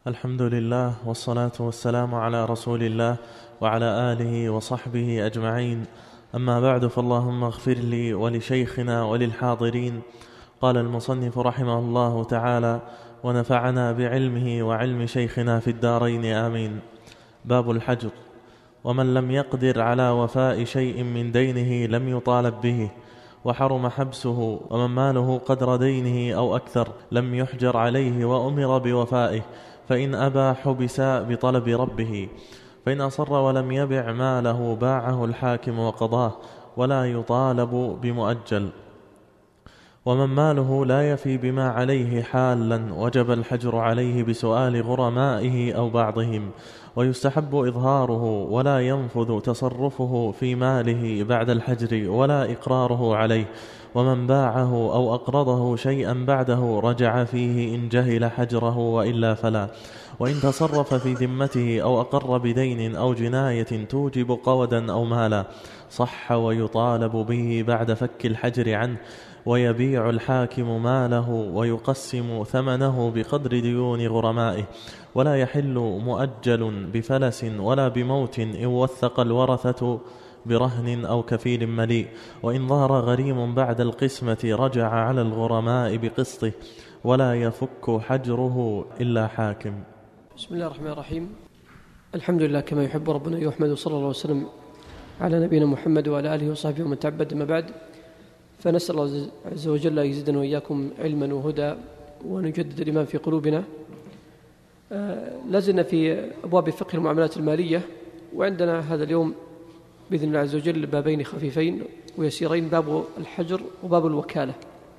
الحمد لله والصلاة والسلام على رسول الله وعلى آله وصحبه أجمعين. أما بعد، فاللهم اغفر لي ولشيخنا وللحاضرين. قال المصنف رحمه الله تعالى: ونفعنا بعلمه وعلم شيخنا في الدارين آمين. باب الحجر. ومن لم يقدر على وفاء شيء من دينه لم يطالب به، وحرم حبسه. ومن ماله قدر دينه أو أكثر لم يحجر عليه وأمر بوفائه، فإن أبى حبس بطلب ربه. فإن أصر ولم يبع ماله باعه الحاكم وقضاه، ولا يطالب بمؤجل. ومن ماله لا يفي بما عليه حالا وجب الحجر عليه بسؤال غرمائه أو بعضهم، ويستحب إظهاره، ولا ينفذ تصرفه في ماله بعد الحجر ولا إقراره عليه. ومن باعه أو أقرضه شيئا بعده رجع فيه إن جهل حجره، وإلا فلا. وإن تصرف في ذمته أو أقر بدين أو جناية توجب قودا أو مالا صح ويطالب به بعد فك الحجر عنه. ويبيع الحاكم ماله ويقسم ثمنه بقدر ديون غرمائه. ولا يحل مؤجل بفلس ولا بموت إن وثق الورثة برهن أو كفيل مليء. وإن ظهر غريم بعد القسمة رجع على الغرماء بقسطه، ولا يفك حجره إلا حاكم. بسم الله الرحمن الرحيم. الحمد لله كما يحب ربنا يحمد، صلى الله وسلم على نبينا محمد وعلى آله وصحبه ومن تعبد. ما بعد، فنسأل الله عز وجل يزيدنا وإياكم علما وهدى ونجدد الإيمان في قلوبنا. لازلنا في أبواب فقه المعاملات المالية، وعندنا هذا اليوم بإذن الله عز وجل بابين خفيفين ويسيرين: باب الحجر وباب الوكالة.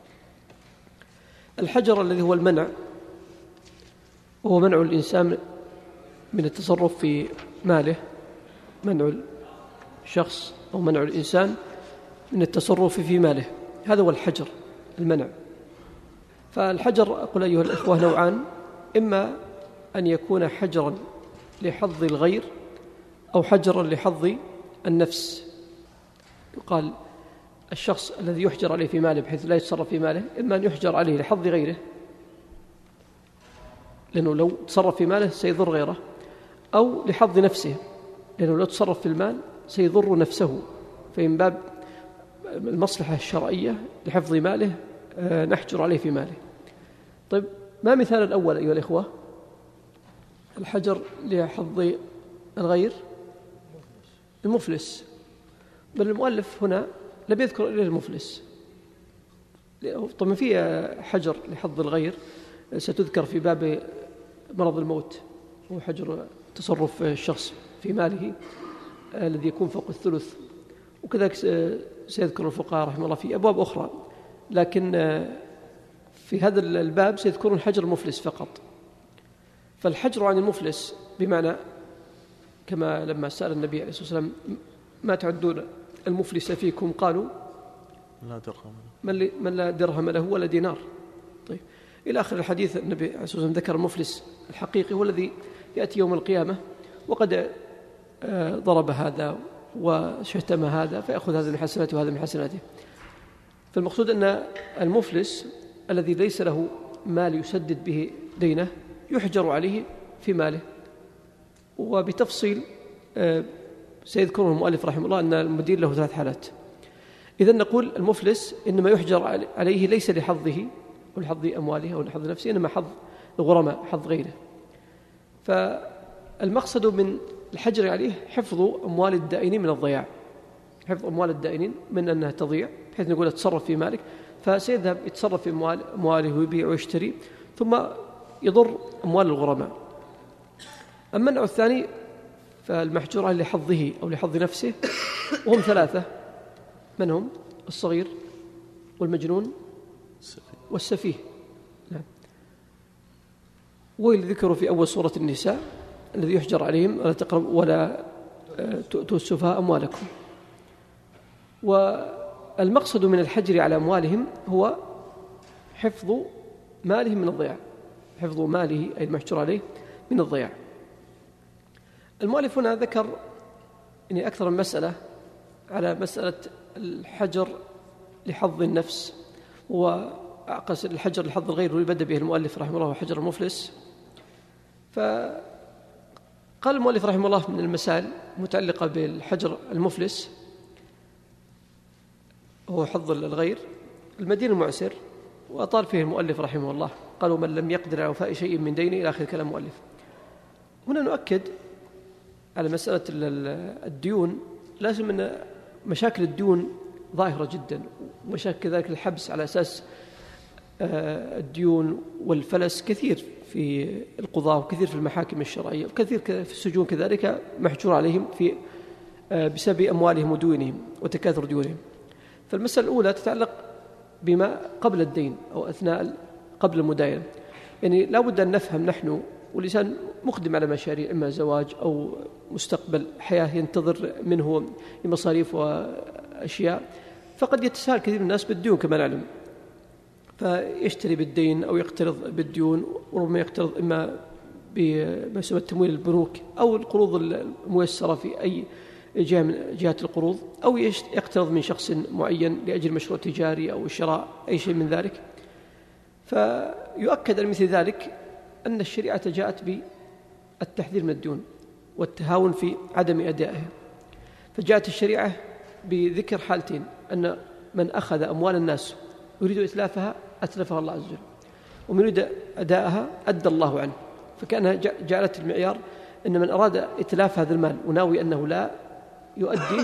الحجر الذي هو المنع، وهو منع الإنسان من التصرف في ماله، منع الشخص أو منع الإنسان من التصرف في ماله، هذا هو الحجر، المنع. فالحجر أقول أيها الإخوة نوعان: إما أن يكون حجرا لحظ الغير، أو حجرا لحظ النفس. يقال الشخص الذي يحجر عليه في ماله بحيث لا يتصرف في ماله، إما أن يحجر عليه لحظ غيره، لأنه لو تصرف في ماله سيضر غيره، أو لحظ نفسه، لأنه لو تصرف في المال سيضر نفسه. فإن باب المصلحة الشرعية لحفظ ماله نحجر عليه في ماله. طيب، ما مثال الأول أيها الإخوة؟ الحجر لحظ الغير، المفلس. بل المؤلف هنا لم يذكر إلا المفلس. طبعا في حجر لحظ الغير ستذكر في باب مرض الموت، هو حجر تصرف الشخص في ماله الذي يكون فوق الثلث، وكذلك سيذكر الفقهاء رحمه الله في أبواب أخرى، لكن في هذا الباب سيذكرون حجر المفلس فقط. فالحجر عن المفلس بمعنى كما لما سأل النبي عليه الصلاة والسلام: ما تعدون المفلس فيكم؟ قالوا: لا درهم، من لا درهم له ولا دينار. طيب، إلى آخر الحديث. النبي عليه الصلاة والسلام ذكر المفلس الحقيقي هو الذي يأتي يوم القيامة وقد ضرب هذا وشتم هذا، فيأخذ هذا من حسناته وهذا من حسناته. فالمقصود أن المفلس الذي ليس له مال يسدد به دينه يحجر عليه في ماله. وبتفصيل سيذكره المؤلف رحمه الله أن المدين له 3 حالات. إذن نقول المفلس إنما يحجر عليه ليس لحظه ولحظ أمواله أو لحظ نفسه، إنما حظ الغرماء، حظ غيره. فالمقصد من الحجر عليه حفظ أموال الدائنين من الضياع، حفظ أموال الدائنين من أنها تضيع، بحيث نقول تصرف في مالك، فسيذهب يتصرف في أمواله ويبيع ويشتري، ثم يضر أموال الغرماء. أما النوع الثاني فالمحجور عليه لحظه أو لحظ نفسه، وهم 3: من هم؟ الصغير والمجنون والسفيه. نعم. والذي ذكروا في أول سورة النساء: الذي يحجر عليهم ولا تقربوا ولا تؤتوا السفهاء أموالكم. والمقصد من الحجر على أموالهم هو حفظ مالهم من الضياع، حفظ ماله أي المحجور عليه من الضياع. المؤلف هنا ذكر يعني أكثر من مسألة على مسألة الحجر لحظ النفس، وأقصد الحجر لحظ الغير واللي بدأ به المؤلف رحمه الله حجر المفلس. فقال المؤلف رحمه الله من المسائل متعلقة بالحجر المفلس هو حظ الغير المدين المعسر، وأطال فيه المؤلف رحمه الله، قالوا من لم يقدر على وفاء شيء من دينه إلى آخر كلام المؤلف. هنا نؤكد على مسألة الديون، لازم أن مشاكل الديون ظاهرة جدا، ومشاكل كذلك الحبس على أساس الديون والفلس كثير في القضاء وكثير في المحاكم الشرعية وكثير في السجون كذلك محجور عليهم بسبب أموالهم وديونهم وتكاثر ديونهم. فالمسألة الأولى تتعلق بما قبل الدين أو قبل المداينة. يعني لا بد أن نفهم نحن والإنسان مقدم على مشاريع إما زواج أو مستقبل حياة ينتظر منه مصاريف وأشياء، فقد يتساهل كثير من الناس بالديون كما نعلم، فيشتري بالدين أو يقترض بالديون، وربما يقترض إما بما يسمى تمويل البنوك أو القروض الميسرة في أي جهة من جهات القروض، أو يقترض من شخص معين لأجل مشروع تجاري أو شراء أي شيء من ذلك. فيؤكد على مثل ذلك أن الشريعة جاءت بالتحذير من الديون والتهاون في عدم أدائها. فجاءت الشريعة بذكر حالتين: أن من أخذ أموال الناس يريد إتلافها أتلفها الله عز وجل، ومن يريد أداءها أدى الله عنه. فكأنها جعلت المعيار أن من أراد إتلاف هذا المال وناوي أنه لا يؤدي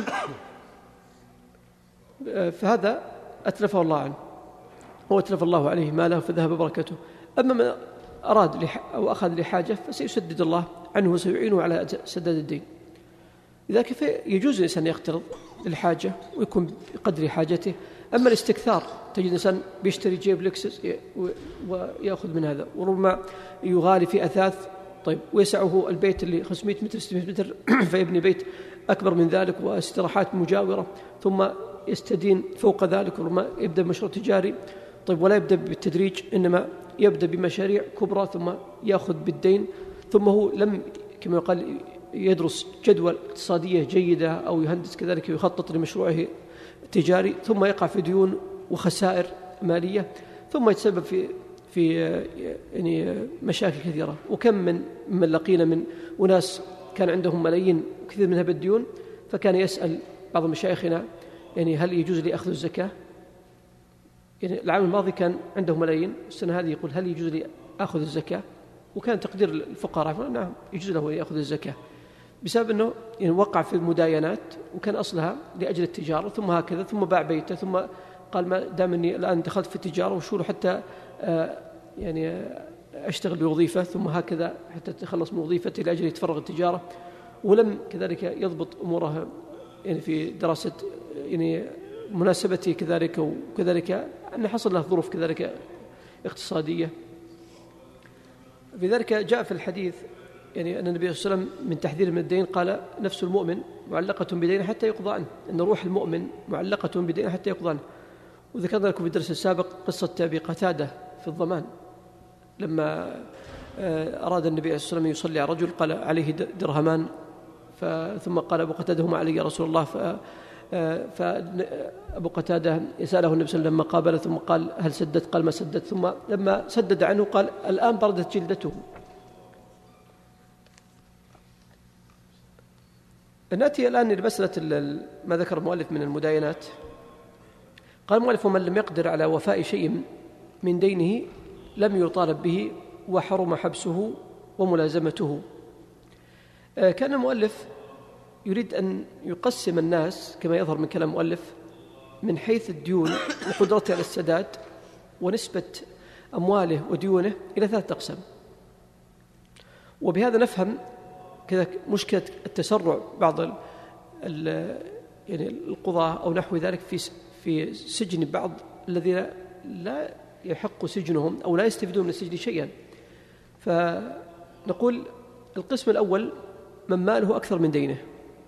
فهذا أتلفه الله عنه، هو أتلف الله عليه ماله فذهب بركته. أما من أراد أو أخذ لحاجة فسيسدد الله عنه وسيعينه على سداد الدين. لذلك يجوز الإنسان يقترض للحاجة ويكون بقدر حاجته. أما الاستكثار، تجد الإنسان بيشتري جيب لكسس ويأخذ من هذا، وربما يغالي في أثاث طيب ويسعه البيت اللي 500 متر 600 متر فيبني بيت أكبر من ذلك واستراحات مجاورة، ثم يستدين فوق ذلك، وربما يبدأ بمشروع تجاري طيب ولا يبدأ بالتدريج، إنما يبدأ بمشاريع كبرى ثم يأخذ بالدين، ثم هو لم كما يقال يدرس جدوى اقتصادية جيدة أو يهندس كذلك ويخطط لمشروعه التجاري، ثم يقع في ديون وخسائر مالية، ثم يتسبب في يعني مشاكل كثيرة. وكم من لقينا من أناس كان عندهم ملايين وكثير منها بالديون، فكان يسأل بعض مشايخنا يعني هل يجوز لي أخذ الزكاة؟ يعني العام الماضي كان عنده ملايين، السنة هذه يقول هل يجوز لي أخذ الزكاة؟ وكان تقدير الفقراء نعم يجوز له يأخذ الزكاة، بسبب أنه يعني وقع في المداينات وكان أصلها لأجل التجارة، ثم هكذا ثم باع بيته، ثم قال ما دام أني الآن دخلت في التجارة وشو حتى يعني أشتغل بوظيفة، ثم هكذا حتى تخلص من وظيفتي لأجل يتفرغ التجارة، ولم كذلك يضبط أمورها يعني في دراسة يعني مناسبته كذلك، وكذلك أن حصل له ظروف كذلك اقتصادية. لذلك جاء في الحديث يعني أن النبي صلى الله عليه وسلم من تحذير من الدين قال نفس المؤمن معلقة بدينه حتى يقضى عنه، أن روح المؤمن معلقة بدينه حتى يقضى عنه. وذكرنا لكم في الدرس السابق قصة أبي قتادة في الضمان، لما أراد النبي عليه الصلاة والسلام يصلي على رجل قال عليه درهمان، ثم قال أبو قتادة هما علي يا رسول الله، فأبو قتادة يسأله النبي صلى الله عليه وسلم لما قابله، ثم قال هل سددت؟ قال ما سددت. ثم لما سدد عنه قال الآن بردت جلدته. نأتي الآن لمسألة ما ذكر المؤلف من المداينات. قال المؤلف ومن لم يقدر على وفاء شيء من دينه لم يطالب به وحرم حبسه وملازمته. كان المؤلف يريد أن يقسم الناس كما يظهر من كلام المؤلف من حيث الديون وقدرته على السداد ونسبة أمواله وديونه إلى 3 أقسام. وبهذا نفهم كذا مشكلة التسرع بعض يعني القضاة أو نحو ذلك في سجن بعض الذين لا يحق سجنهم أو لا يستفيدون من السجن شيئا. فنقول القسم الأول من ماله أكثر من دينه،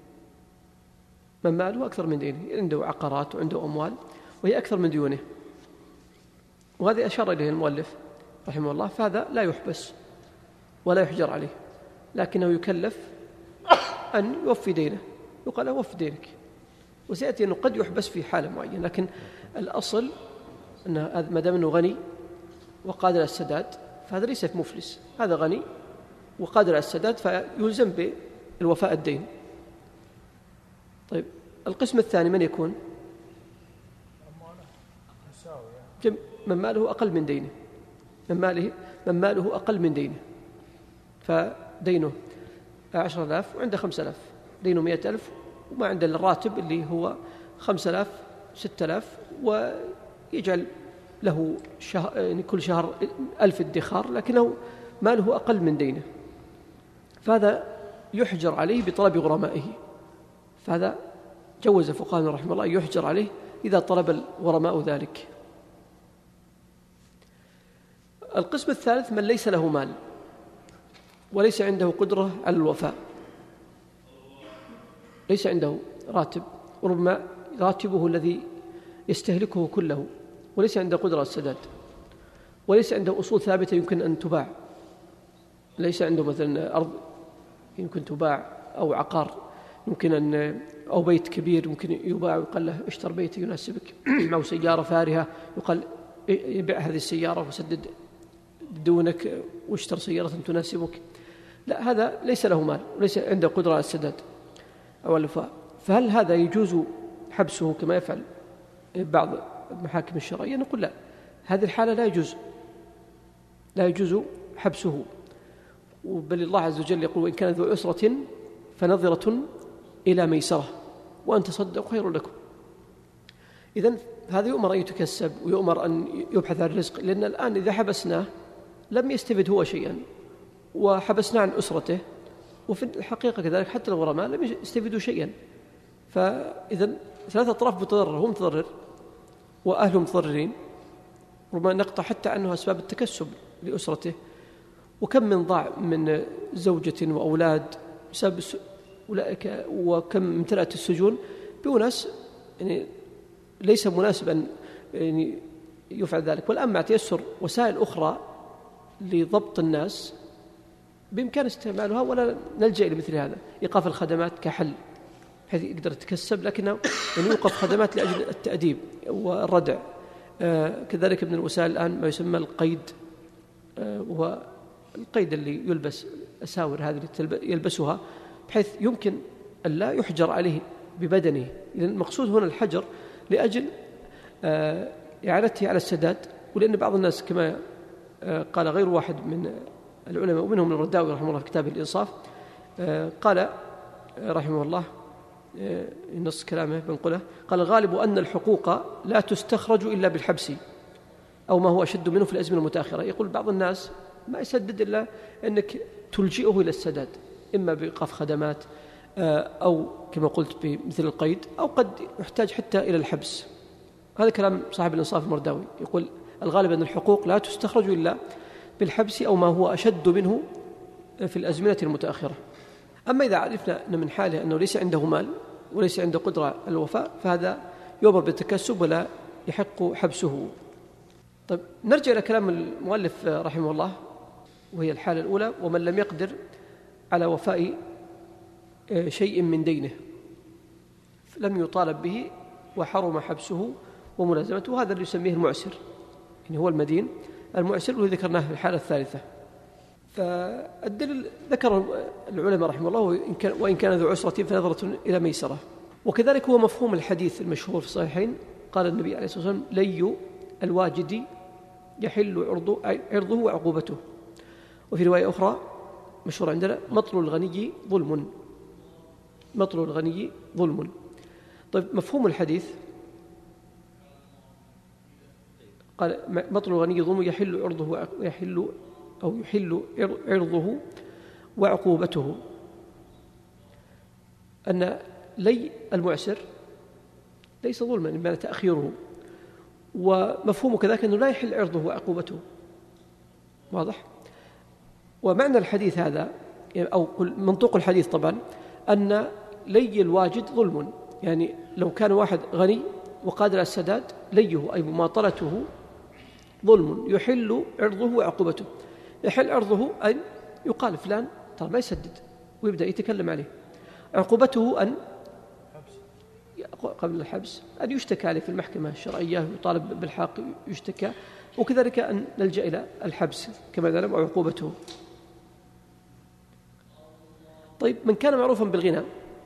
من ماله أكثر من دينه، عنده عقارات وعنده أموال وهي أكثر من ديونه، وهذا أشار إليه المؤلف رحمه الله. فهذا لا يحبس ولا يحجر عليه، لكنه يكلف أن يوفي دينه، يقال وفي دينك. وسيأتي أنه قد يحبس في حالة معينة، لكن الأصل أنه ما دام أنه غني وقادر على السداد فهذا ليس مفلس، هذا غني وقادر على السداد فيلزم بالوفاء الدين. طيب القسم الثاني من يكون؟ من ماله أقل من دينه، من ماله أقل من دينه، فدينه 10,000 وعنده 5,000، دينه 100,000 وما عنده الراتب اللي هو 5,000 6,000، ويجعل له يعني كل شهر 1,000 ادخار، لكنه ماله أقل من دينه، فهذا يحجر عليه بطلب غرمائه. فهذا جوز فقهاء رحمه الله يحجر عليه إذا طلب الغرماء ذلك. القسم الثالث من ليس له مال وليس عنده قدرة على الوفاء، ليس عنده راتب، وربما راتبه الذي يستهلكه كله، وليس عنده قدرة على السداد، وليس عنده أصول ثابتة يمكن أن تباع، ليس عنده مثلا أرض يمكن تباع أو عقار يمكن أن أو بيت كبير يمكن يباع ويقال له اشتر بيت يناسبك، أو سيارة فارهة يقال يبيع هذه السيارة وسدد دونك واشتر سيارة تناسبك. لا، هذا ليس له مال وليس عنده قدرة على السداد أو الوفاء، فهل هذا يجوز حبسه كما يفعل بعض المحاكم الشرعية؟ نقول لا، هذه الحالة لا يجوز حبسه، بل الله عز وجل يقول وإن كان ذو عسرة فنظرة إلى ميسرة وأن تصدقوا خير لكم. إذن هذا يؤمر أن يتكسب ويؤمر أن يبحث عن الرزق، لأن الآن إذا حبسناه لم يستفد هو شيئا وحبسناه عن أسرته، وفي الحقيقة كذلك حتى الغرماء لم يستفيدوا شيئا. فإذن ثلاثة أطراف متضرر، هو متضرر وأهله متضررين، ربما نقطع حتى عنه أسباب التكسب لأسرته. وكم من ضاع من زوجة وأولاد بسبب أولئك، وكم امتلأت السجون بأناس يعني ليس مناسبا يعني يفعل ذلك. والآن مع تيسر وسائل أخرى لضبط الناس بإمكان استعمالها ولا نلجأ لمثل هذا. إيقاف الخدمات كحل بحيث يقدر يتكسب، لكنه يعني يوقف خدمات لأجل التأديب والردع. كذلك من الوسائل الآن ما يسمى القيد، وهو القيد اللي يلبس أساور هذه اللي يلبسها بحيث يمكن أن لا يحجر عليه ببدنه. إذن المقصود هنا الحجر لأجل إعانته على السداد، ولأن بعض الناس كما قال غير واحد من العلماء ومنهم الرداوي رحمه الله في كتابه الإنصاف، قال رحمه الله نص كلامه بنقله، قال الغالب أن الحقوق لا تستخرج إلا بالحبس أو ما هو أشد منه في الأزمنة المتأخرة. يقول بعض الناس ما يسدد إلا أنك تلجئه إلى السداد، إما بإيقاف خدمات أو كما قلت بمثل القيد، أو قد يحتاج حتى إلى الحبس. هذا كلام صاحب الإنصاف المرداوي، يقول الغالب أن الحقوق لا تستخرج إلا بالحبس أو ما هو أشد منه في الأزمنة المتأخرة. أما إذا عرفنا أن من حاله أنه ليس عنده مال وليس عنده قدرة على الوفاء، فهذا يؤمر بالتكسب ولا يحق حبسه. طيب نرجع إلى كلام المؤلف رحمه الله، وهي الحالة الأولى: ومن لم يقدر على وفاء شيء من دينه لم يطالب به وحرم حبسه وملازمته. وهذا اللي يسميه المعسر، يعني هو المدين المعسر، والذي ذكرناه في الحالة الثالثة. فالدليل ذكر العلماء رحمه الله وإن كان ذو عسرة فنظرة إلى ميسرة. وكذلك هو مفهوم الحديث المشهور في الصحيحين، قال النبي عليه الصلاة والسلام: لي الواجد يحل عرضه وعقوبته. وفي رواية أخرى مشهور عندنا: مطل الغني ظلم، مطل الغني ظلم. طيب مفهوم الحديث قال: مطل الغني ظلم يحل عرضه يحل عرضه وعقوبته، أن لي المعسر ليس ظلما بمعنى تأخيره، ومفهوم كذلك أنه لا يحل عرضه وعقوبته. واضح؟ ومعنى الحديث هذا أو منطوق الحديث طبعا أن لي الواجد ظلم، يعني لو كان واحد غني وقادر على السداد ليه أي مماطلته ظلم يحل عرضه وعقوبته. يحل عرضه أن يقال فلان ترى ما يسدد ويبدأ يتكلم عليه، عقوبته أن قبل الحبس أن يشتكى عليه في المحكمة الشرعية، يطالب بالحق يشتكى، وكذلك أن نلجأ إلى الحبس كما ذلك وعقوبته. طيب من كان معروفا بالغنى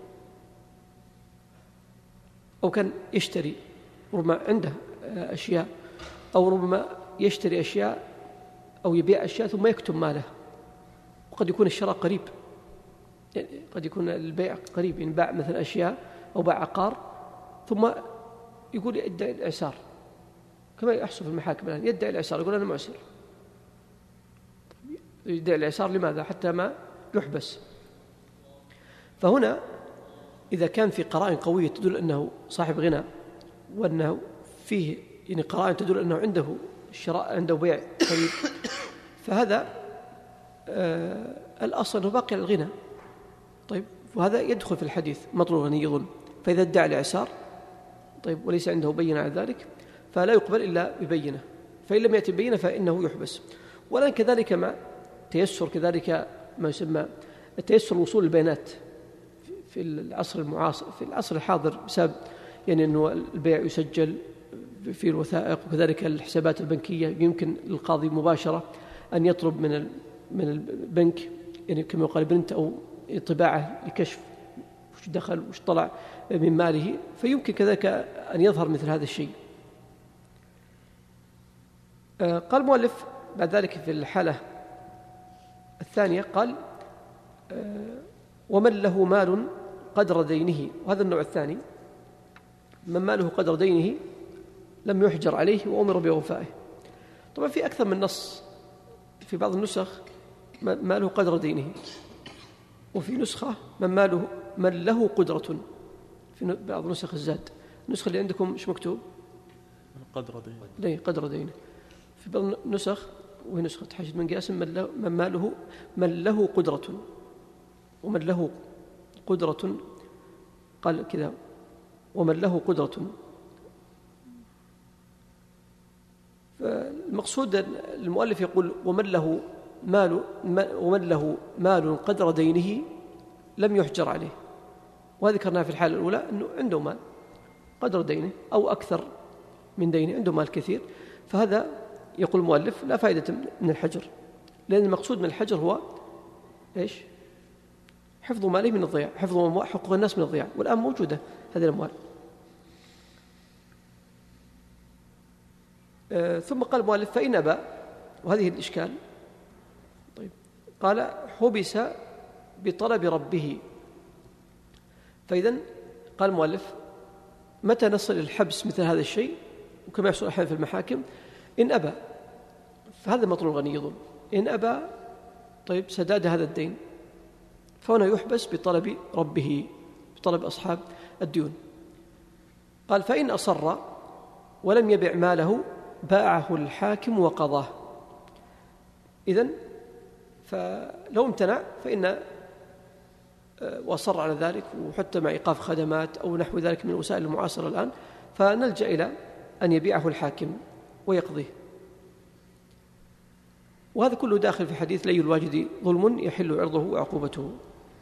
أو كان يشتري، ربما عنده أشياء، أو ربما يشتري أشياء أو يبيع أشياء ثم يكتم ماله، وقد يكون الشراء قريب، يعني قد يكون البيع قريب، يعني باع مثلا أشياء أو باع عقار ثم يقول يدعي الإعسار، كما يحصل في المحاكم الآن، يدعي الإعسار، يقول أنا معسر، يدعي الإعسار لماذا؟ حتى ما يحبس. فهنا إذا كان في قرائن قوية تدل أنه صاحب غنى، وأنه فيه يعني قرائن تدل أنه عنده الشراء، عنده بيع قريب، فهذا الأصل أنه باقي على الغنى. طيب، وهذا يدخل في الحديث مطلوب غني يظن، فإذا ادعى الإعسار طيب وليس عنده بينة على ذلك فلا يقبل إلا ببينة، فإن لم يأتي بينة فإنه يحبس. ولكن كذلك مع تيسر كذلك ما يسمى التيسر وصول البيانات في العصر المعاصر، في العصر الحاضر، بسبب يعني أنه البيع يسجل في الوثائق، وكذلك الحسابات البنكية يمكن للقاضي مباشرة أن يطلب من البنك يعني كما يقال برنت أو طباعة لكشف وش دخل وش طلع من ماله، فيمكن كذلك أن يظهر مثل هذا الشيء. قال المؤلف بعد ذلك في الحالة الثانية قال ومن له مال قدر دينه، وهذا النوع الثاني، من ماله قدر دينه لم يحجر عليه وأمر بوفائه. طبعا في أكثر من نص، في بعض النسخ ماله قدر دينه، وفي نسخة من له قدرة، في بعض نسخ الزاد. النسخة اللي عندكم ايش مكتوب؟ قدر دينه. ليه قدر دينه. في بعض النسخ وهي نسخة حاشد من قاسم من له قدرة، ومن له قدرة قال كذا ومن له قدرة. فالمقصود المؤلف يقول ومن له مال قدر دينه لم يحجر عليه، وذكرنا في الحالة الأولى أنه عنده مال قدر دينه أو أكثر من دينه، عنده مال كثير، فهذا يقول المؤلف لا فائدة من الحجر، لأن المقصود من الحجر هو إيش؟ حفظ ماله من الضياع، حفظ حقوق الناس من الضياع، والآن موجودة هذه الأموال. ثم قال المؤلف فإن أبى، وهذه الإشكال. طيب، قال حبس بطلب ربه. فإذن قال المؤلف متى نصل الحبس مثل هذا الشيء، وكما يحصل أحيانا في المحاكم، إن أبى فهذا مطلوب غني يظن، إن أبى طيب سداد هذا الدين، فهنا يحبس بطلب ربه، بطلب أصحاب الديون. قال فإن أصر ولم يبع ماله باعه الحاكم وقضاه. إذن فلو امتنع فإن وأصر على ذلك، وحتى مع إيقاف خدمات أو نحو ذلك من الوسائل المعاصرة الآن، فنلجأ إلى أن يبيعه الحاكم ويقضيه. وهذا كله داخل في حديث لي الواجد ظلم يحل عرضه وعقوبته.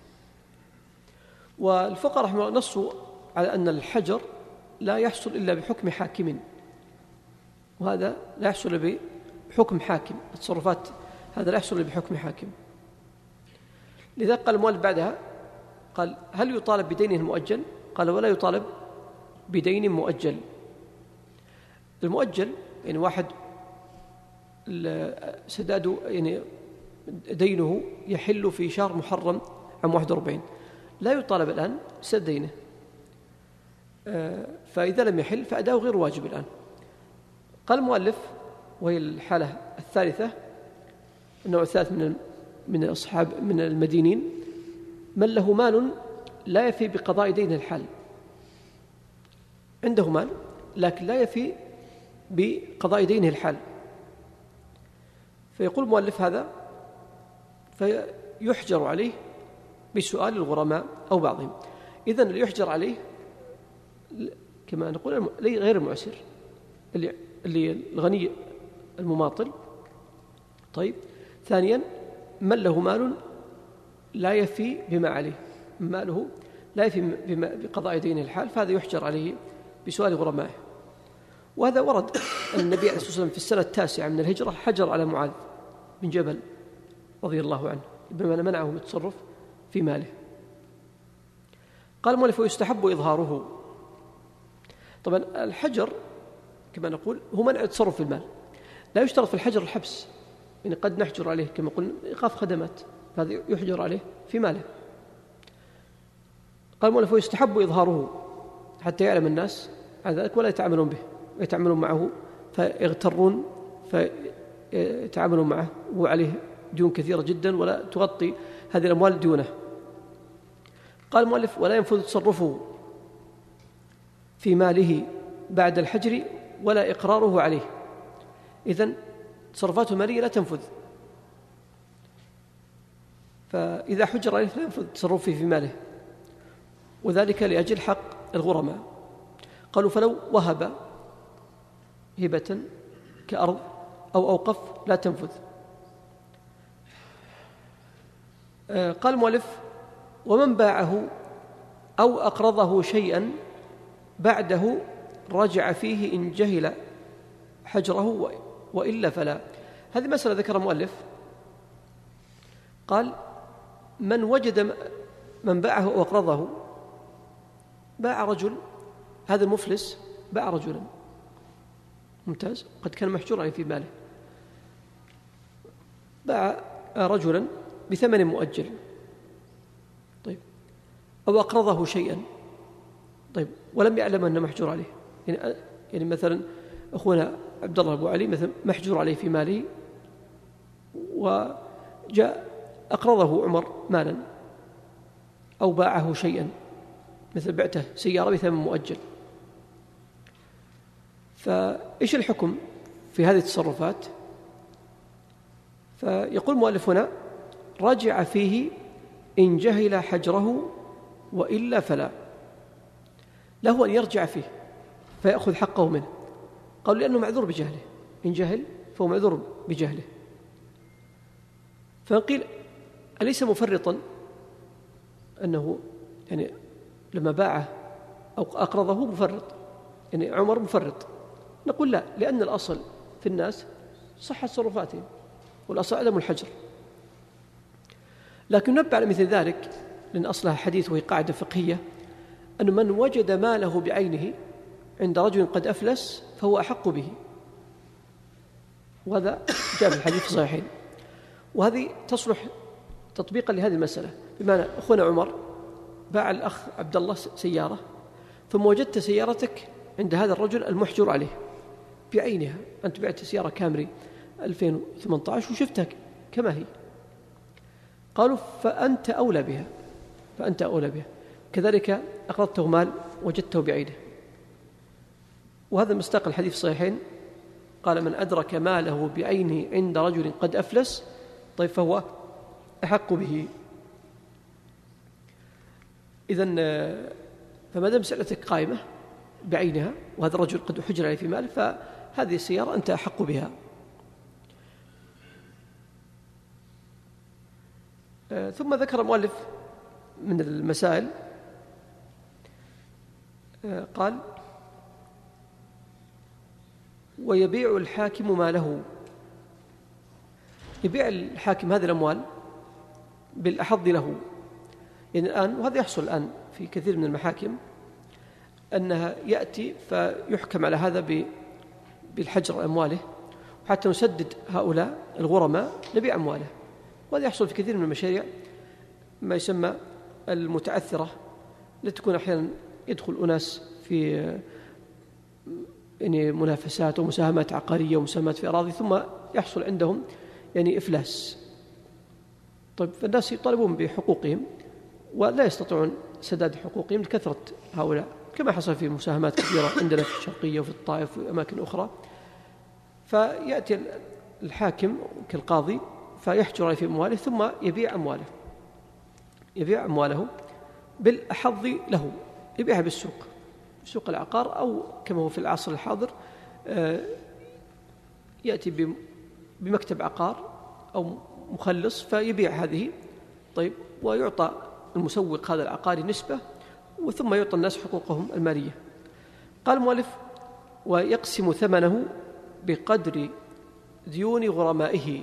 والفقهاء رحمه الله نصوا على أن الحجر لا يحصل إلا بحكم حاكم، وهذا لا يحصل بحكم حاكم، التصرفات هذا لا يحصل بحكم حاكم. لذلك قال المؤلف بعدها قال هل يطالب بدينه المؤجل؟ قال ولا يطالب بدين مؤجل. المؤجل يعني واحد سداد يعني دينه يحل في شهر محرم عام 41، لا يطالب الآن بسداد دينه، فإذا لم يحل فأداؤه غير واجب الآن. قال المؤلف وهي الحالة الثالثة، النوع الثالث من الأصحاب من المدينين، من له مال لا يفي بقضاء دينه الحال، عنده مال لكن لا يفي بقضاء دينه الحال، فيقول المؤلف هذا فيحجر عليه بسؤال الغرماء أو بعضهم. إذن اللي يحجر عليه كما نقول غير المعسر، اللي الغني المماطل. طيب، ثانيا من له مال لا يفي بما عليه، ماله لا يفي بقضاء دينه الحال، فهذا يحجر عليه بسؤال غرمائه. وهذا ورد أن النبي عليه الصلاة والسلام في السنة 9 من الهجرة حجر على معاذ بن جبل رضي الله عنه بما منعه من التصرف في ماله. قال المؤلف ويستحب إظهاره. طبعا الحجر كما نقول هو منع التصرف في المال، لا يشترط في الحجر الحبس، يعني قد نحجر عليه كما قلنا إيقاف خدمات، فهذا يحجر عليه في ماله. قال المؤلف ويستحب إظهاره حتى يعلم الناس عن ذلك ولا يتعاملون به، ويتعاملون معه فيغترون فيتعاملون معه وعليه ديون كثيرة جدا ولا تغطي هذه الأموال ديونه. قال المؤلف ولا ينفذ تصرفه في ماله بعد الحجر ولا إقراره عليه. إذن تصرفاته المالية لا تنفذ، فإذا حجر عليه لا ينفذ تصرفه في ماله، وذلك لأجل حق الغرماء. قالوا فلو وهب هبة كأرض أو أوقف لا تنفذ. قال المؤلف ومن باعه أو أقرضه شيئا بعده رجع فيه إن جهل حجره وإلا فلا. هذه مسألة ذكر المؤلف، قال من وجد من باعه أو أقرضه، باع رجل، هذا المفلس باع رجلا ممتاز قد كان محجور عليه في ماله، باع رجلا بثمن مؤجل، طيب، أو أقرضه شيئا، طيب، ولم يعلم أنه محجور عليه. يعني مثلا أخونا عبد الله أبو علي مثلا محجور عليه في ماله، وجاء أقرضه عمر مالا أو باعه شيئا، مثل بعته سيارة بثمن مؤجل، فإيش الحكم في هذه التصرفات؟ فيقول المؤلف هنا رجع فيه إن جهل حجره وإلا فلا. له أن يرجع فيه فيأخذ حقه منه، قالوا لأنه معذور بجهله، إن جهل فهو معذور بجهله. فقيل أليس مفرطا أنه يعني لما باعه أو أقرضه مفرط، يعني عمر مفرط؟ نقول لا، لأن الأصل في الناس صحة تصرفاتهم والأصل عدم الحجر. لكن نبع على مثل ذلك لأن أصلها حديث وهي قاعدة فقهية، أن من وجد ماله بعينه عند رجل قد أفلس فهو أحق به، وهذا جاء في الحديث في الصحيحين. وهذه تصلح تطبيقا لهذه المسألة، بمعنى أخونا عمر باع الأخ عبد الله سيارة، ثم وجدت سيارتك عند هذا الرجل المحجور عليه بعينها، أنت بعت سيارة كامري 2018 وشفتها كما هي، قالوا فأنت أولى بها، فأنت أولى بها. كذلك أقرضته مال وجدته بعينه، وهذا مصداق الحديث الصحيحين، قال من أدرك ماله بعينه عند رجل قد أفلس طيب فهو أحق به. إذن فما دام مسألتك قائمة بعينها وهذا الرجل قد حجر عليه في ماله، فهذه السيارة أنت أحق بها. ثم ذكر المؤلف من المسائل، قال ويبيع الحاكم ماله. يبيع الحاكم هذه الأموال بالأحظ له، يعني الآن، وهذا يحصل الآن في كثير من المحاكم، أنها يأتي فيحكم على هذا بالحجر أمواله، وحتى نسدد هؤلاء الغرماء نبيع أمواله. وهذا يحصل في كثير من المشاريع ما يسمى المتعثرة، لتكون أحيانا يدخل أناس في يعني منافسات ومساهمات عقارية ومساهمات في أراضي، ثم يحصل عندهم يعني إفلاس. طيب، فالناس يطالبون بحقوقهم ولا يستطيعون سداد حقوقهم لكثرة هؤلاء، كما حصل في مساهمات كثيرة عندنا في الشرقية وفي الطائف وفي أماكن أخرى. فيأتي الحاكم كالقاضي فيحجر في أمواله ثم يبيع أمواله بالأحظ له، يبيعها بالسوق، سوق العقار، أو كما هو في العصر الحاضر يأتي بمكتب عقار أو مخلص فيبيع هذه، طيب، ويعطى المسوق هذا العقاري نسبة، وثم يعطى الناس حقوقهم المالية. قال المؤلف ويقسم ثمنه بقدر ديون غرمائه.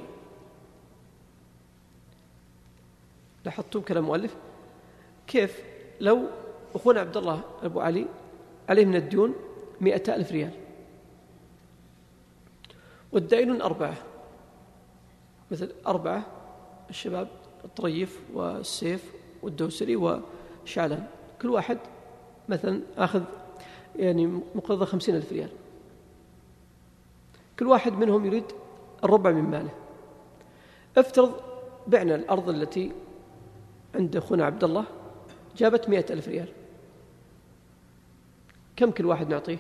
لاحظتم كلام المؤلف كيف؟ لو أخونا عبد الله أبو علي عليه من الديون 100,000 ريال، والدائنون 4، مثل 4 الشباب الطريف والسيف والدوسري وشعلان، كل واحد مثلا أخذ يعني مقتضى 50,000 ريال، كل واحد منهم يريد الربع من ماله. افترض بعنا الأرض التي عند أخونا عبد الله جابت 100,000 ريال، كم كل واحد نعطيه؟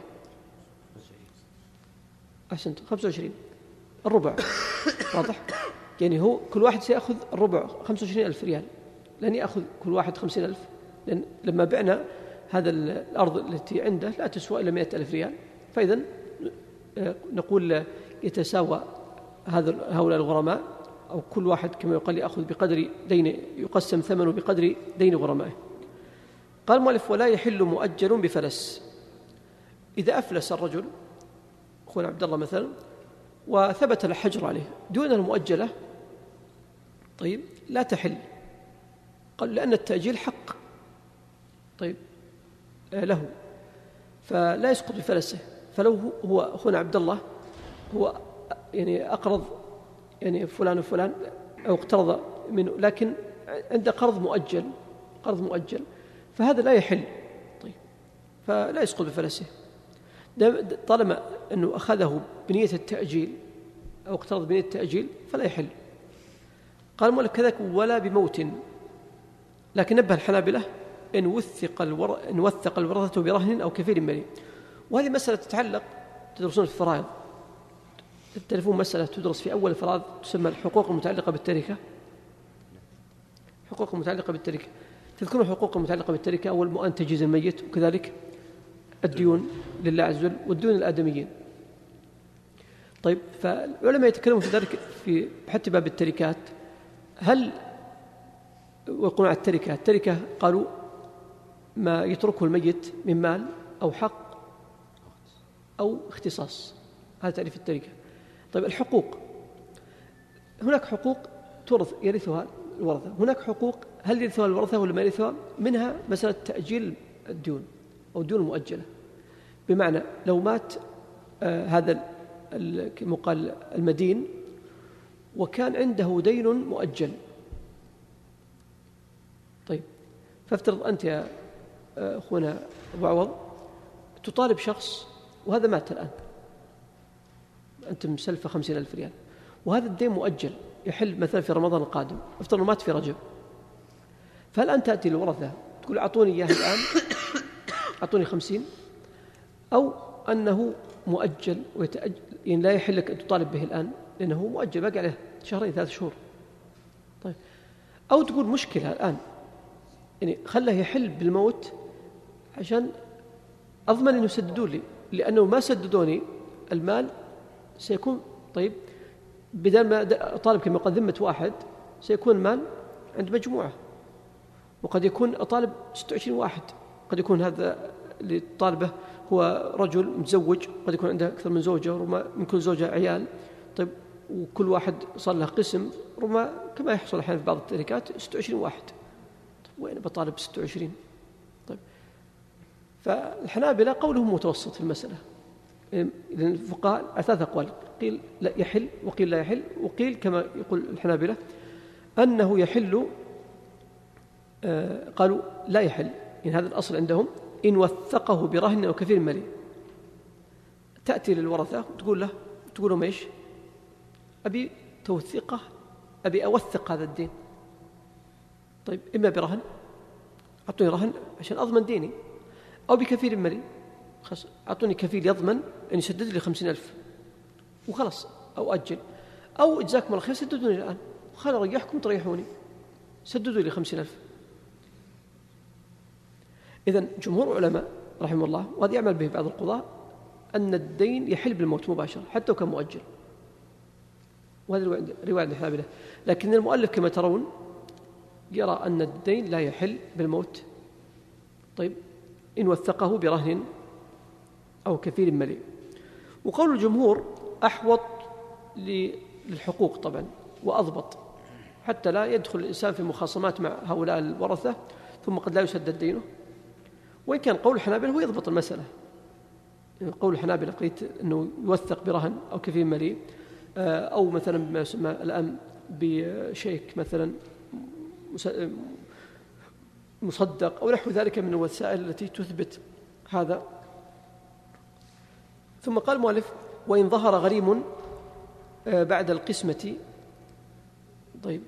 أحسنت، 25، الربع. واضح؟ يعني هو كل واحد سيأخذ الربع 25,000 ريال، لن يأخذ كل واحد 50,000، لأن لما بعنا هذا الأرض التي عنده لا تسوى إلا 100,000 ريال، فإذا نقول يتساوى هؤلاء الغرماء، أو كل واحد كما يقال يأخذ بقدر دين، يقسم ثمنه بقدر دين غرمائه. قال المؤلف: ولا يحل مؤجل بفلس. إذا أفلس الرجل أخونا عبد الله مثلا وثبت الحجر عليه دون المؤجلة، طيب لا تحل، قال لأن التأجيل حق طيب له، فلا يسقط بفلسه. فلو هو أخونا عبد الله هو يعني أقرض يعني فلان وفلان أو اقترض منه، لكن عنده قرض مؤجل، فهذا لا يحل، طيب فلا يسقط بفلسه طالما أنه أخذه بنية التأجيل أو اقترض بنية التأجيل فلا يحل. قال المؤلف: كذلك ولا بموت، لكن نبه الحنابلة إن وثق الورثة برهن أو كفيل مليء. وهذه مسألة تتعلق، تدرسون في الفرائض، تعرفون مسألة تدرس في أول الفرائض تسمى الحقوق المتعلقة بالتركة. حقوق المتعلقة بالتركة، تذكرون الحقوق المتعلقة بالتركة: أول مؤن تجهيز الميت، وكذلك الديون لله عز وجل والديون الآدميين. طيب فالعلماء يتكلمون في ذلك في حتى باب التركات، هل ويقولون على التركة قالوا ما يتركه الميت من مال أو حق أو اختصاص، هذا تعريف التركة. طيب الحقوق، هناك حقوق تورث يرثها الورثة، هناك حقوق هل يرثها الورثة ولا ما يرثها؟ منها مسألة تأجيل الديون أو الديون المؤجلة، بمعنى لو مات هذا المقال المدين وكان عنده دين مؤجل، طيب فافترض أنت يا أخونا أبو عوض تطالب شخص وهذا مات الآن، أنت مسلفة 50,000 ريال وهذا الدين مؤجل يحل مثلا في رمضان القادم، افترض مات في رجب، فهل أنت تأتي للورثة تقول أعطوني إياه الآن، أعطوني 50، أو أنه مؤجل ويتأجل يعني لا يحل لك أن تطالب به الآن لأنه مؤجل باقي عليه 2-3 شهور؟ طيب أو تقول مشكلة الآن يعني خله يحل بالموت عشان أضمن أنه يسددوا لي، لأنه ما سددوني المال سيكون طيب بدل ما أطالب كما يقال ذمة واحد سيكون مال عند مجموعة، وقد يكون أطالب 26 واحد، قد يكون هذا اللي طالبه هو رجل متزوج، قد يكون عنده أكثر من زوجة، ربما من كل زوجة عيال، طيب وكل واحد صار له قسم، ربما كما يحصل أحيانا في بعض التركات 26 واحد، طيب وين بطالب 26؟ طيب فالحنابلة قولهم متوسط في المسألة، لأن الفقهاء 3 أقوال، قيل لا يحل وقيل لا يحل، وقيل كما يقول الحنابلة أنه يحل، قالوا لا يحل، إن هذا الأصل عندهم إن وثقه برهن أو كفيل مليء. تأتي للورثة تقول لهم إيش؟ أبي توثيقه، أبي أوثق هذا الدين، طيب إما برهن، أعطوني رهن عشان أضمن ديني، أو بكفيل مليء، خلاص أعطوني كفيل يضمن أن يسدد لي 50,000 وخلاص، أو أجل، أو جزاكم الله خير سددوني الآن، خل أريحكم تريحوني، سددوا لي 50,000. إذن جمهور علماء رحمه الله، وهذا يعمل به بعض القضاة، أن الدين يحل بالموت مباشرة حتى وكان مؤجل، وهذا رواية عند الحنابلة، لكن المؤلف كما ترون يرى أن الدين لا يحل بالموت، طيب إن وثقه برهن أو كفيل مليء. وقول الجمهور أحوط للحقوق طبعا وأضبط، حتى لا يدخل الإنسان في مخاصمات مع هؤلاء الورثة ثم قد لا يسدد دينه. وإن كان قول الحنابلة هو يضبط المسألة، يعني قول الحنابلة قلت أنه يوثق برهن أو كفيل مليء، أو مثلا ما يسمى الآن بشيك مثلا مصدق أو نحو ذلك من الوسائل التي تثبت هذا. ثم قال المؤلف: وإن ظهر غريم بعد القسمة، طيب،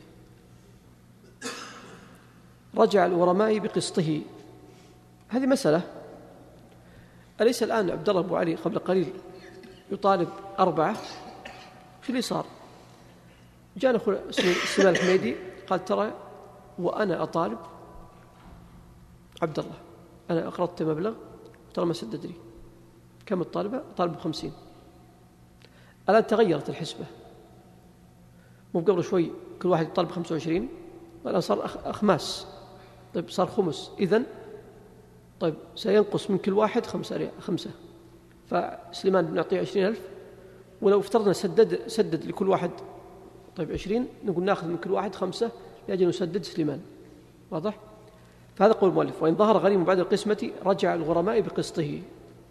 رجع الغرماء بقسطه. هذه مسألة. أليس الآن عبد الله أبو علي قبل قليل يطالب 4؟ شو اللي صار؟ جاء أخو سليمان الحميدي قال: ترى وأنا أطالب عبد الله، أنا أقرضت مبلغ ترى ما سدد لي. كم الطالبة؟ طالب 50. الآن تغيرت الحسبة، مو قبل شوي كل واحد يطالب 25، والآن صار أخماس. طيب صار خمس، إذن طيب سينقص من كل واحد 5. فسليمان بنعطيه 20,000، ولو افترضنا سدد لكل واحد طيب 20، نقول ناخذ من كل واحد 5 لأجل نسدد سليمان. واضح؟ فهذا قول المؤلف: وإن ظهر غريم بعد القسمة رجع الغرماء بقسطه.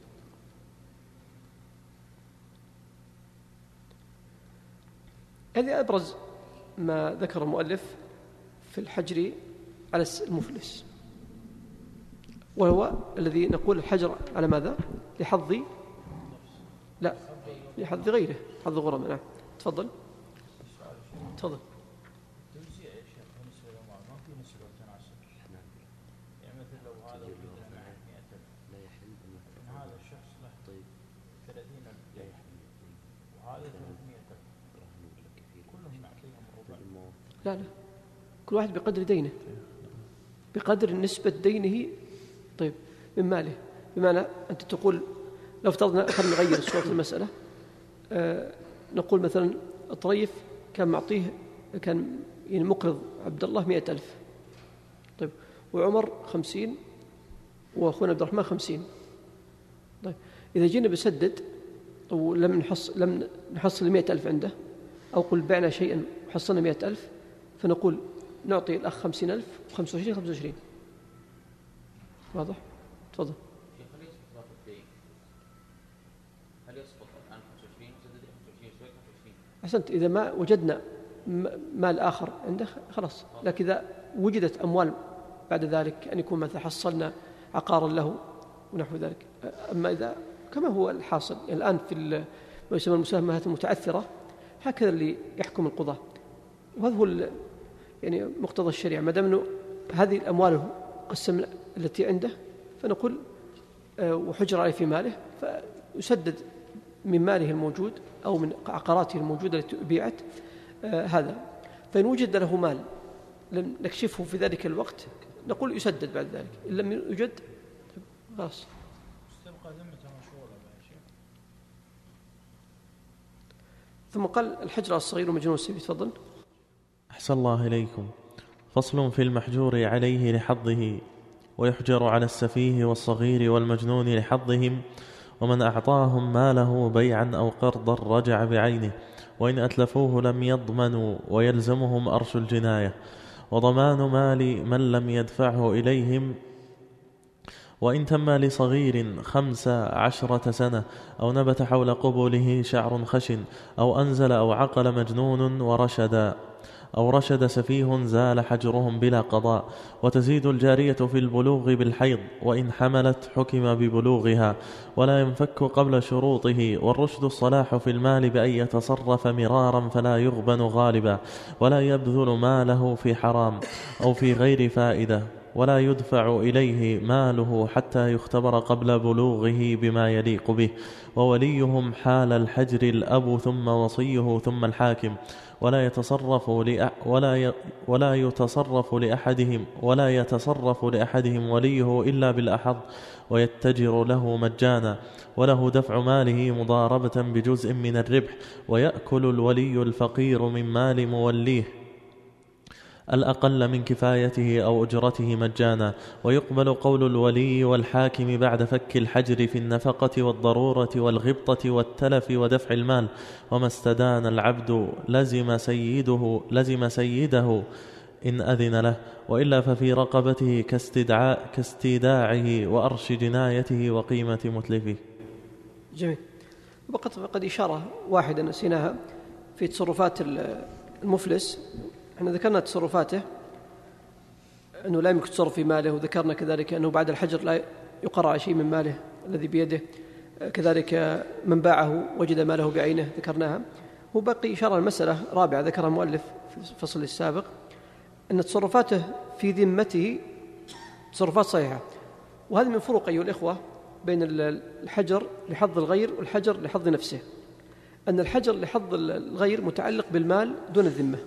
هذا أبرز ما ذكر المؤلف في الحجر على المفلس، وهو الذي نقول الحجر على ماذا؟ لحظ غيره، حظ الغرماء. نعم، تفضل. لا، كل واحد بقدر دينه، بقدر نسبة دينه طيب من ماله. بمعنى أنت تقول لو افترضنا، خلينا نغير صورة المسألة، نقول مثلا الطريف كان معطيه، كان يعني مقرض عبد الله 100,000، طيب، وعمر 50، وأخونا عبد الرحمن 50. طيب إذا جينا بسدد ولم نحصل 100,000 عنده، أو قل بعنا شيئا وحصلنا 100,000، فنقول نعطي الأخ 50,000 و25 25. واضح؟ تفضل. هل يسقط الآن 25 سدد 25 أحسنت. إذا ما وجدنا مال آخر عنده خلاص، لكن إذا وجدت أموال بعد ذلك، أن يكون مثلا حصلنا عقارا له ونحو ذلك. أما إذا كما هو الحاصل يعني الآن في ما يسمى المساهمات المتعثرة، هكذا اللي يحكم القضاة، وهذا هو يعني مقتضى الشريعة. ما دام أنه هذه الأموال قسم التي عنده، فنقول وحجر عليه في ماله، فيسدد من ماله الموجود أو من عقاراته الموجودة التي أبيعت هذا. فإن وجد له مال لم نكشفه في ذلك الوقت، نقول يسدد بعد ذلك. إن لم يوجد خلاص. ثم قال: الحجر الصغير مجنون السبيل. تفضل. أحسن الله إليكم. فصل في المحجور عليه لحظه. ويحجر على السفيه والصغير والمجنون لحظهم، ومن أعطاهم ماله بيعا أو قرضا رجع بعينه، وإن أتلفوه لم يضمنوا، ويلزمهم أرش الجناية وضمان مال من لم يدفعه إليهم. وإن تم لصغير 15 سنة، أو نبت حول قبوله شعر خشن، أو أنزل أو عقل مجنون ورشد، أو رشد سفيه، زال حجرهم بلا قضاء. وتزيد الجارية في البلوغ بالحيض، وإن حملت حكم ببلوغها، ولا ينفك قبل شروطه. والرشد الصلاح في المال بأن يتصرف مرارا فلا يغبن غالبا، ولا يبذل ماله في حرام أو في غير فائدة، ولا يدفع إليه ماله حتى يختبر قبل بلوغه بما يليق به. ووليهم حال الحجر الأب ثم وصيه ثم الحاكم، ولا يتصرف لأحدهم وليه إلا بالأحظ، ويتجر له مجانا، وله دفع ماله مضاربة بجزء من الربح. ويأكل الولي الفقير من مال موليه الأقل من كفايته أو أجرته مجانا. ويقبل قول الولي والحاكم بعد فك الحجر في النفقة والضرورة والغبطة والتلف ودفع المال. وما استدان العبد لزم سيده إن أذن له، وإلا ففي رقبته كاستيداعه وأرش جنايته وقيمة متلفه. جميل. فقد إشارة واحدة نسيناها في تصرفات المفلس. احنا ذكرنا تصرفاته أنه لا يمكن تصرف في ماله، وذكرنا كذلك أنه بعد الحجر لا يقر على شيء من ماله الذي بيده، كذلك من باعه وجد ماله بعينه ذكرناها. وبقي إشارة المسألة رابعة ذكرها المؤلف في الفصل السابق، أن تصرفاته في ذمته تصرفات صحيحة. وهذه من فروق أيها الإخوة بين الحجر لحظ الغير والحجر لحظ نفسه، أن الحجر لحظ الغير متعلق بالمال دون الذمة،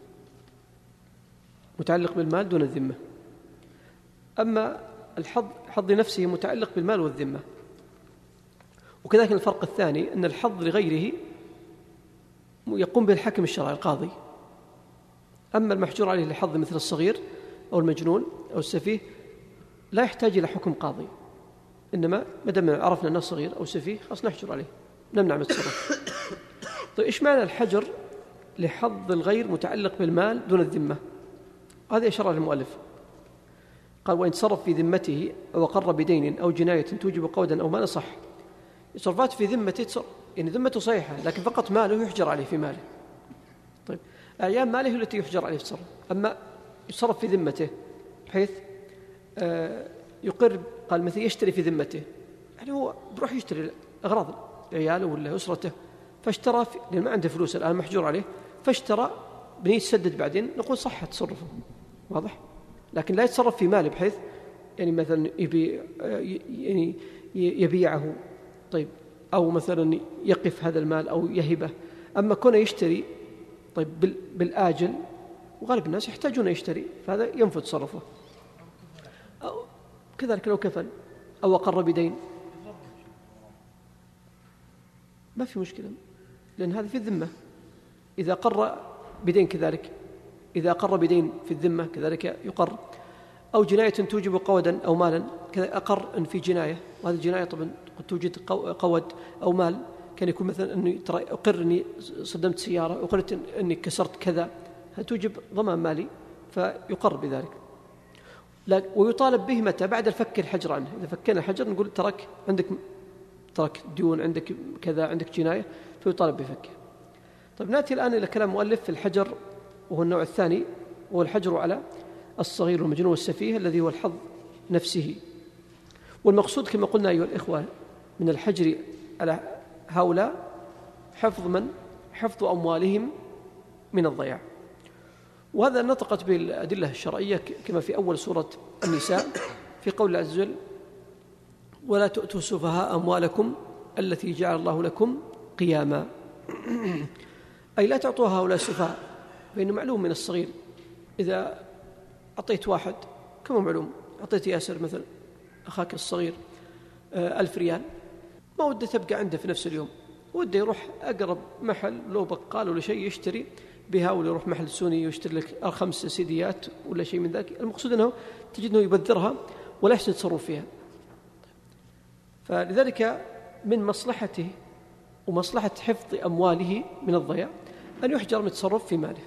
متعلق بالمال دون الذمة، أما حظ نفسه متعلق بالمال والذمة. وكذلك الفرق الثاني أن الحظ لغيره يقوم به الحاكم الشرعي القاضي، أما المحجور عليه لحظ مثل الصغير أو المجنون أو السفيه لا يحتاج إلى حكم قاضي، إنما مدام عرفنا أنه صغير أو سفيه خلاص نحجر عليه، نمنع من التصرف. طيب إيش معنى الحجر لحظ الغير متعلق بالمال دون الذمة؟ هذا إشارة المؤلف، قال وإن تصرف في ذمته أو أقر بدين أو جناية توجب قودا أو مال صح. تصرفات في ذمته يعني ذمته صحيحة لكن فقط ماله يحجر عليه في ماله. طيب أعيان ماله التي يحجر عليه في التصرف، أما يتصرف في ذمته بحيث يقر، قال مثل يشتري في ذمته، يعني هو بروح يشتري أغراض عياله ولا أسرته، فاشترى لأن ما عنده فلوس الآن محجور عليه، فاشترى بنية يسدد بعدين، نقول صح تصرفه واضح، لكن لا يتصرف في ماله بحيث يعني مثلا يعني يبيعه، طيب أو مثلا يقف هذا المال أو يهبه. أما كونه يشتري طيب بالآجل، وغالب الناس يحتاجون يشتري، فهذا ينفذ تصرفه. أو كذلك لو كفل أو أقر بدين ما في مشكلة، لأن هذا في الذمة. إذا قر بدين كذلك، إذا أقر بدين في الذمة كذلك يقر، أو جناية توجب قودا أو مالا، كذا أقر أن في جناية، وهذه الجناية طبعا قد توجد قود أو مال، كان يكون مثلا أني ترى أقر أني صدمت سيارة، أقرت أني كسرت كذا، توجب ضمان مالي فيقر بذلك. ويطالب به متى؟ بعد الفك الحجر عنه. إذا فكنا الحجر نقول ترك ديون، عندك كذا، عندك جناية، فيطالب بفكه. طيب نأتي الآن إلى كلام مؤلف في الحجر، وهو النوع الثاني، وهو الحجر على الصغير والمجنون والسفيه الذي هو الحظ نفسه. والمقصود كما قلنا أيها الإخوة من الحجر على هؤلاء حفظ أموالهم من الضياع. وهذا نطقت بالأدلة الشرعية كما في أول سورة النساء في قول الله عز وجل ولا تؤتوا السفهاء أموالكم التي جعل الله لكم قياما، أي لا تعطوها هؤلاء السفهاء، فإنه معلوم من الصغير إذا أعطيت واحد كما معلوم، أعطيت ياسر مثلا أخاك الصغير 1000 ريال، ما وده تبقى عنده في نفس اليوم، وده يروح أقرب محل لو بقال ولا شيء يشتري بها، ولا يروح محل سوني ويشتري لك 5 سيديات ولا شيء من ذلك. المقصود أنه تجد أنه يبذرها ولا يحسن تصرف فيها. فلذلك من مصلحته ومصلحة حفظ أمواله من الضياع أن يحجر من التصرف في ماله.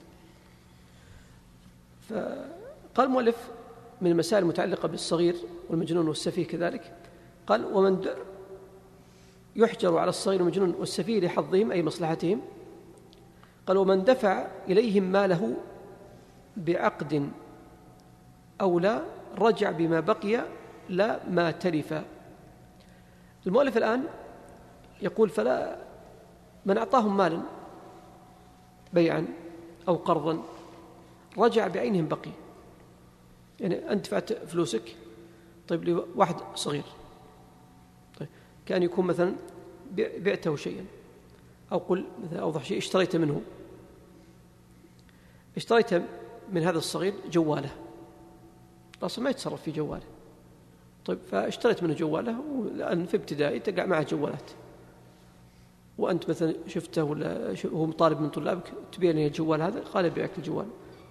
فقال المؤلف من المسائل المتعلقة بالصغير والمجنون والسفيه كذلك، قال ومن يحجر على الصغير والمجنون والسفيه لحظهم أي مصلحتهم، قال ومن دفع إليهم ماله بعقد أو لا رجع بما بقي لا ما تلف. المؤلف الآن يقول فلا من أعطاهم مالا بيعا أو قرضا رجع بعينهم بقي، يعني أنت دفعت فلوسك طيب لواحد صغير، طيب كان يكون مثلا بعته شيئا، أو قل مثلا أوضح شيء اشتريت منه، اشتريت من هذا الصغير جواله، أصلا ما يتصرف في جواله، طيب فاشتريت منه جواله، والآن في ابتدائي تقع معه جوالات، وأنت مثلا شفته ولا هو طالب من طلابك تبيع لي الجوال هذا، قال يبيعك الجوال،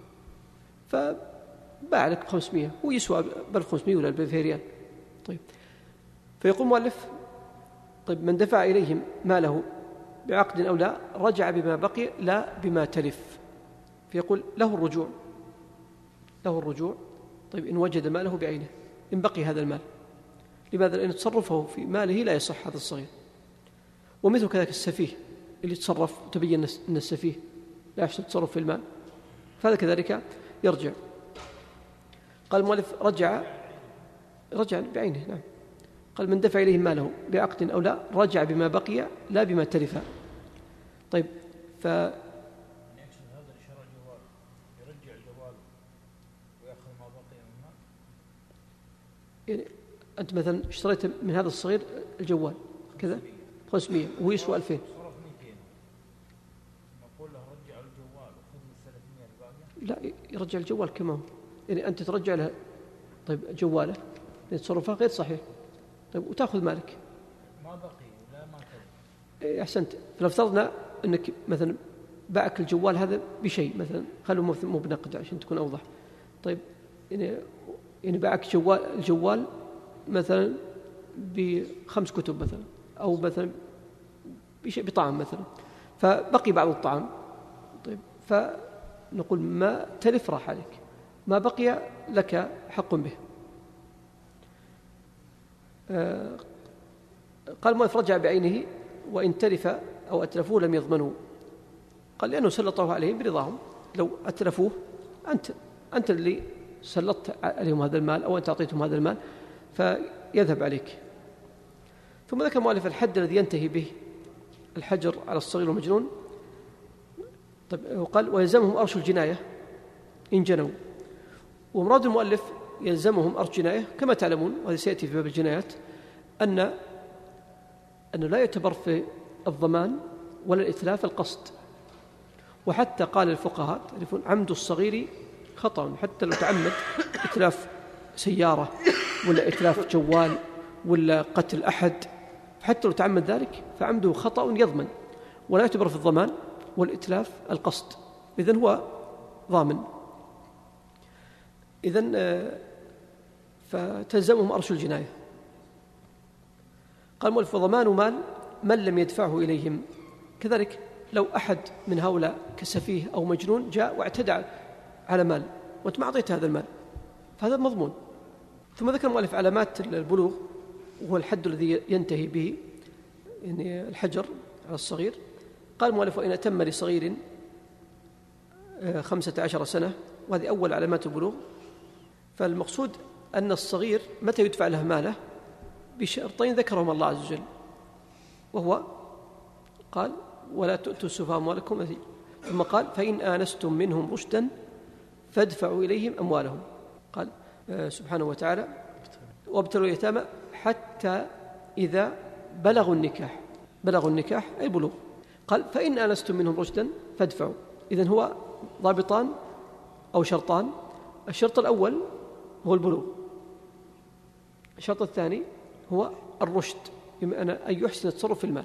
فباع لك ب500 ويسوى ب1500 ولا ب2000 ريال. طيب فيقول مؤلف طيب من دفع إليهم ماله بعقد أو لا رجع بما بقي لا بما تلف، فيقول له الرجوع له الرجوع. طيب إن وجد ماله بعينه، إن بقي هذا المال. لماذا؟ لأن تصرفه في ماله لا يصح هذا الصغير. ومثل كذلك السفيه اللي تصرف وتبين أن السفيه لا يحصل تصرف في المال، فهذا كذلك يرجع. قال المؤلف رجع بعينه. نعم. قال من دفع إليه ماله بعقد أو لا رجع بما بقي لا بما تلف. طيب هذا شرع الجوال يرجع الجوال ويأخذ ما بقي من المال. يعني أنت مثلا اشتريت من هذا الصغير الجوال كذا 500 وهو يسوى 2000، صرف 200، نقول له رجع الجوال وخذ من 300 الباقية؟ لا، يرجع الجوال كما هو. يعني أنت ترجع له طيب جواله تصرفها غير صحيح، طيب وتأخذ مالك ما بقي ولا ما كذب. أحسنت. فلو افترضنا أنك مثلا باعك الجوال هذا بشيء، مثلا خلوا مو بنقد عشان تكون أوضح. طيب يعني باعك الجوال مثلا ب5 كتب مثلا، أو مثلا بشيء بطعام مثلا، فبقي بعض الطعام. طيب فنقول ما تلف راح عليك، ما بقي لك حق به. قال المؤلف رجع بعينه وإن تلف أو أتلفوه لم يضمنوا. قال لأنه سلطه عليهم برضاهم. لو أتلفوه أنت اللي سلطت عليهم هذا المال، أو أنت أعطيتهم هذا المال فيذهب عليك. ثم ذكر المؤلف الحد الذي ينتهي به الحجر على الصغير والمجنون. طيب وقال ويلزمهم أرش الجناية إن جنوا. ومراد المؤلف يلزمهم أرش جناية كما تعلمون، وهذا سيأتي في باب الجنايات، أنه لا يعتبر في الضمان ولا الإتلاف القصد. وحتى قال الفقهاء تعرفون عمد الصغير خطأ، حتى لو تعمد إتلاف سيارة ولا إتلاف جوال ولا قتل أحد، حتى لو تعمد ذلك فعمده خطأ يضمن، ولا يعتبر في الضمان والإتلاف القصد، إذن هو ضامن. إذن فتلزمهم أرش الجناية. قال المؤلف وضمان مال من لم يدفعه إليهم. كذلك لو أحد من هؤلاء كسفيه أو مجنون جاء واعتدى على مال وأنت ما أعطيت هذا المال، فهذا مضمون. ثم ذكر المؤلف علامات البلوغ، وهو الحد الذي ينتهي به يعني الحجر على الصغير. قال المؤلف وإن أتم لصغير 15 سنة، وهذه أول علامات البلوغ. فالمقصود أن الصغير متى يدفع له ماله بشرطين ذكرهم الله عز وجل، وهو قال ولا تؤتوا السفهاء أموالكم، ثم قال فإن آنستم منهم رشدا فادفعوا إليهم أموالهم. قال سبحانه وتعالى وابتلوا اليتامى حتى إذا بلغوا النكاح أي بلوغ. قال فإن آنستم منهم رشدا فادفعوا. إذن هو ضابطان أو شرطان. الشرط الأول هو البلوغ، الشرط الثاني هو الرشد، بمعنى أن يحسن التصرف في المال.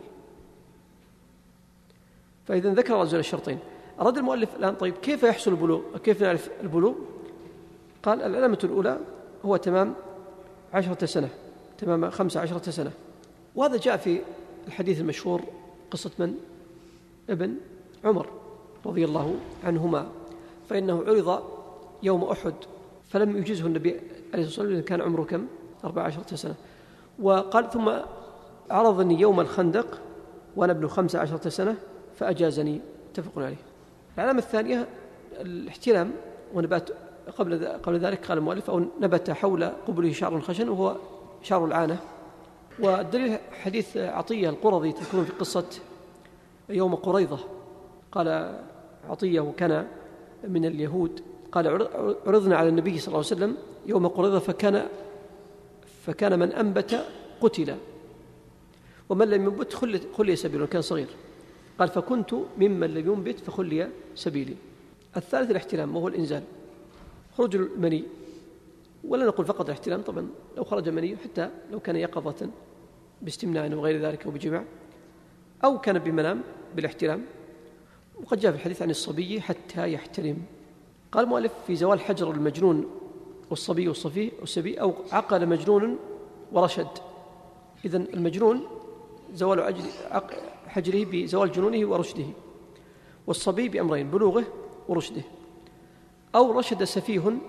فإذا ذكر رجل الشرطين. أراد المؤلف الآن طيب كيف يحصل البلوغ؟ كيف نعرف البلوغ؟ قال العلامة الأولى هو تمام 10 سنة، تمام 15 سنة. وهذا جاء في الحديث المشهور قصة من؟ ابن عمر رضي الله عنهما، فإنه عرض يوم أحد فلم يجزه النبي عليه الصلاة والسلام، كان عمره كم؟ 14 سنة. وقال ثم عرضني يوم الخندق وأنا ابن 15 سنة فأجازني، متفق عليه. العلامة الثانية الاحتلام ونبات قبل ذلك. قال المؤلف أو نبت حول قبله شعر خشن وهو شعر العانة. والدليل حديث عطية القرظي تذكرون في قصة يوم قريظة. قال عطية وكان من اليهود، قال عرضنا على النبي صلى الله عليه وسلم يوم قريظة فكان من أنبت قتل ومن لم ينبت خلي سبيله، كان صغير. قال فكنت ممن لم ينبت فخلي سبيلي. الثالث الاحتلام وهو الإنزال، خروج المني. ولا نقول فقط الاحتلام، طبعا لو خرج مني حتى لو كان يقظة باستمناء وغير ذلك أو بجماع، أو كان بمنام بالاحتلام. وقد جاء في الحديث عن الصبي حتى يحتلم. قال المؤلف في زوال حجر المجنون والصبي والسبي أو عقل مجنون ورشد. إذن المجنون زوال حجره بزوال جنونه ورشده، والصبي بأمرين بلوغه ورشده. أو رشد سفيه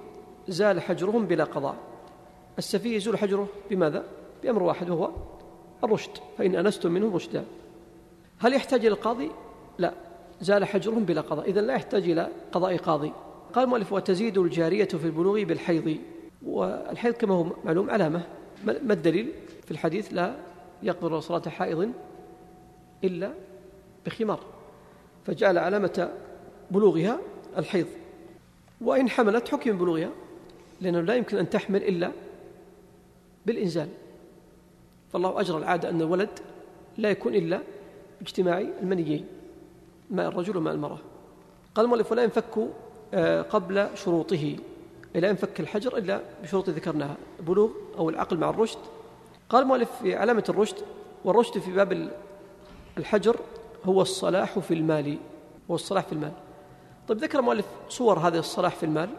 زال حجرهم بلا قضاء. السفيه يزول حجره بماذا؟ بأمر واحد وهو الرشد، فإن أنستم منه رشدا. هل يحتاج إلى القاضي؟ لا، زال حجرهم بلا قضاء، إذن لا يحتاج إلى قضاء قاضي. قال المؤلف: وتزيد الجارية في البلوغ بالحيض. والحيض كما هو معلوم علامة. ما الدليل في الحديث: لا يقبل صلاة حائض إلا بخمار، فجعل علامة بلوغها الحيض. وإن حملت حكم بلوغها، لأنه لا يمكن أن تحمل إلا بالإنزال، فالله أجرى العادة أن الولد لا يكون إلا باجتماع المنيين، ماء الرجل وماء المرأة. قال المؤلف: ولا ينفك قبل شروطه، لا ينفك الحجر إلا بشروط ذكرناها: بلوغ أو العقل مع الرشد. قال المؤلف في علامة الرشد: والرشد في باب الحجر هو الصلاح في المال، هو الصلاح في المال. طيب، ذكر المؤلف صور هذا الصلاح في المال،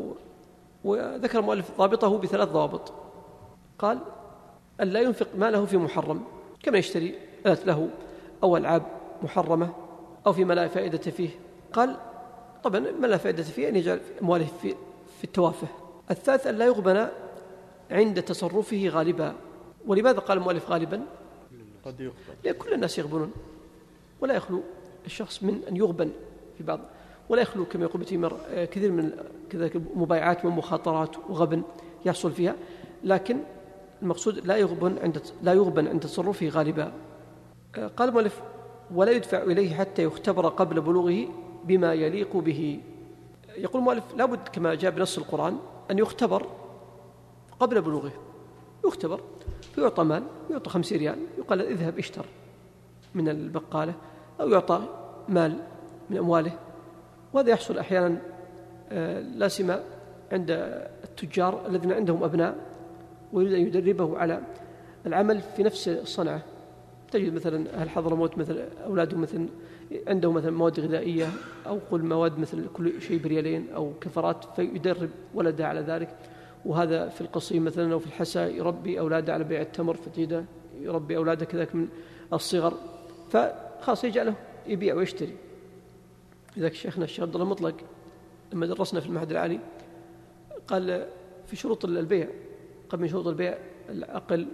وذكر المؤلف ضابطه بثلاث ضوابط. قال: أن لا ينفق ماله في محرم، كما يشتري آلات له أو ألعاب محرمة أو فيما لا فائدة فيه. قال: طبعا ما لا فائدة فيه أن يجعل أمواله في التوافه. الثالث: أن لا يغبن عند تصرفه غالبا. ولماذا قال المؤلف غالبا؟ قد يغبن، لأن كل الناس يغبنون، ولا يخلو الشخص من أن يغبن في بعض، ولا يخلو كما يقول بتيمر كثير من كذلك مبايعات ومخاطرات وغبن يحصل فيها، لكن المقصود لا يغبن عند تصرفه غالبا. قال المؤلف: ولا يدفع إليه حتى يختبر قبل بلوغه بما يليق به. يقول المؤلف: لابد كما جاء بنص القرآن أن يختبر قبل بلوغه، يختبر فيعطى مال، يعطى 50 ريال، يقال اذهب اشتر من البقالة، أو يعطى مال من أمواله. وهذا يحصل أحيانا لا سيما عند التجار الذين عندهم أبناء ويريد أن يدربه على العمل في نفس الصنعة. تجد مثلا أهل حضرموت مثل أولادهم مثلا عندهم مثلا مواد غذائية أو قل مواد مثل كل شيء بريالين أو كفرات، فيدرب ولده على ذلك. وهذا في القصيم مثلا أو في الحسا يربي أولاده على بيع التمر، فتجده يربي أولاده كذلك من الصغر، فخاص يجعله يبيع ويشتري. لذلك شيخنا الشيخ عبد الله المطلق لما درسنا في المعهد العالي قال في شروط البيع، قبل من شروط البيع العقل،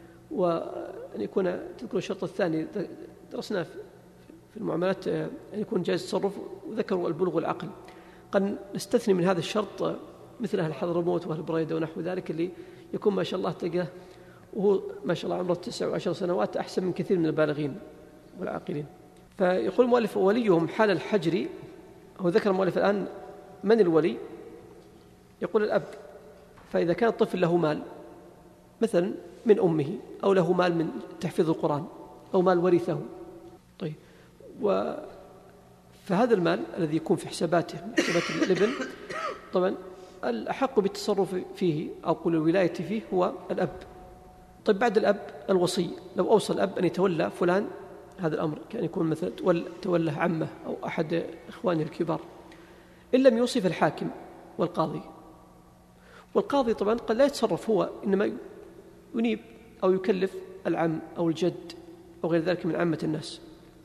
وأن يكون تذكر الشرط الثاني درسناه في المعاملات أن يكون جائز التصرف، وذكروا البلوغ والعقل. قد نستثني من هذا الشرط مثل أهل حضرموت وأهل بريدة ونحو ذلك، اللي يكون ما شاء الله تلقاه وهو ما شاء الله عمره 9 و10 سنوات أحسن من كثير من البالغين والعاقلين. فيقول المؤلف: وليهم حال الحجر. هو ذكر المؤلف الآن من الولي؟ يقول الأب. فإذا كان الطفل له مال مثلا من أمه، أو له مال من تحفيظ القرآن، أو مال ورثه، طيب، فهذا المال الذي يكون في حساباته، حسابات الابن، طبعا الأحق بالتصرف فيه أو قول الولاية فيه هو الأب. طيب، بعد الأب الوصي، لو أوصى الأب أن يتولى فلان هذا الأمر، كان يكون مثلا تولى عمه أو أحد إخوانه الكبار. إن لم يوصف الحاكم والقاضي، والقاضي طبعا قد لا يتصرف هو، إنما ينيب أو يكلف العم أو الجد أو غير ذلك من عامة الناس.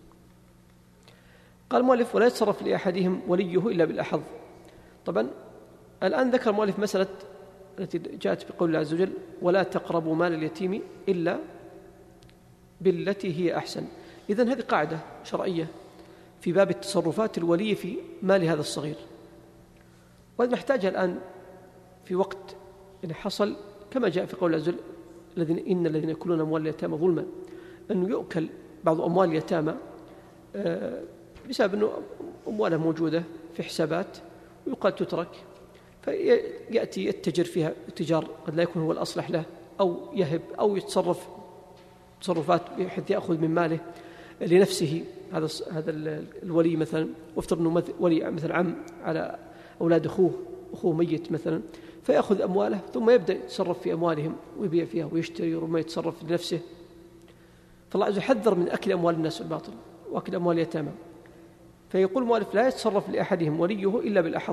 قال المؤلف: ولا يتصرف لأحدهم وليه إلا بالأحظ. طبعا الآن ذكر المؤلف مسألة التي جاءت بقول الله عز وجل: ولا تقربوا مال اليتيم إلا بالتي هي أحسن. إذن هذه قاعدة شرعية في باب التصرفات الولي في مال هذا الصغير، وهذا نحتاجها الآن في وقت إن حصل كما جاء في قول الله عز وجل: إن الذين يأكلون أموال اليتامى ظلما، أنه يؤكل بعض أموال اليتامى بسبب أنه أمواله موجودة في حسابات ويقال تترك، فيأتي يتجر فيها التجار قد لا يكون هو الأصلح له، أو يهب أو يتصرف تصرفات بحيث يأخذ من ماله لنفسه. هذا الولي مثلا، وافترض أنه ولي مثل عم على أولاد أخوه ميت مثلا، فيأخذ أمواله ثم يبدأ يتصرف في أموالهم ويبيع فيها ويشتري وما يتصرف لنفسه. فالله عز وجل حذر من أكل أموال الناس بالباطل وأكل أموال اليتامى. فيقول المؤلف: لا يتصرف لأحدهم وليه إلا بالأحظ.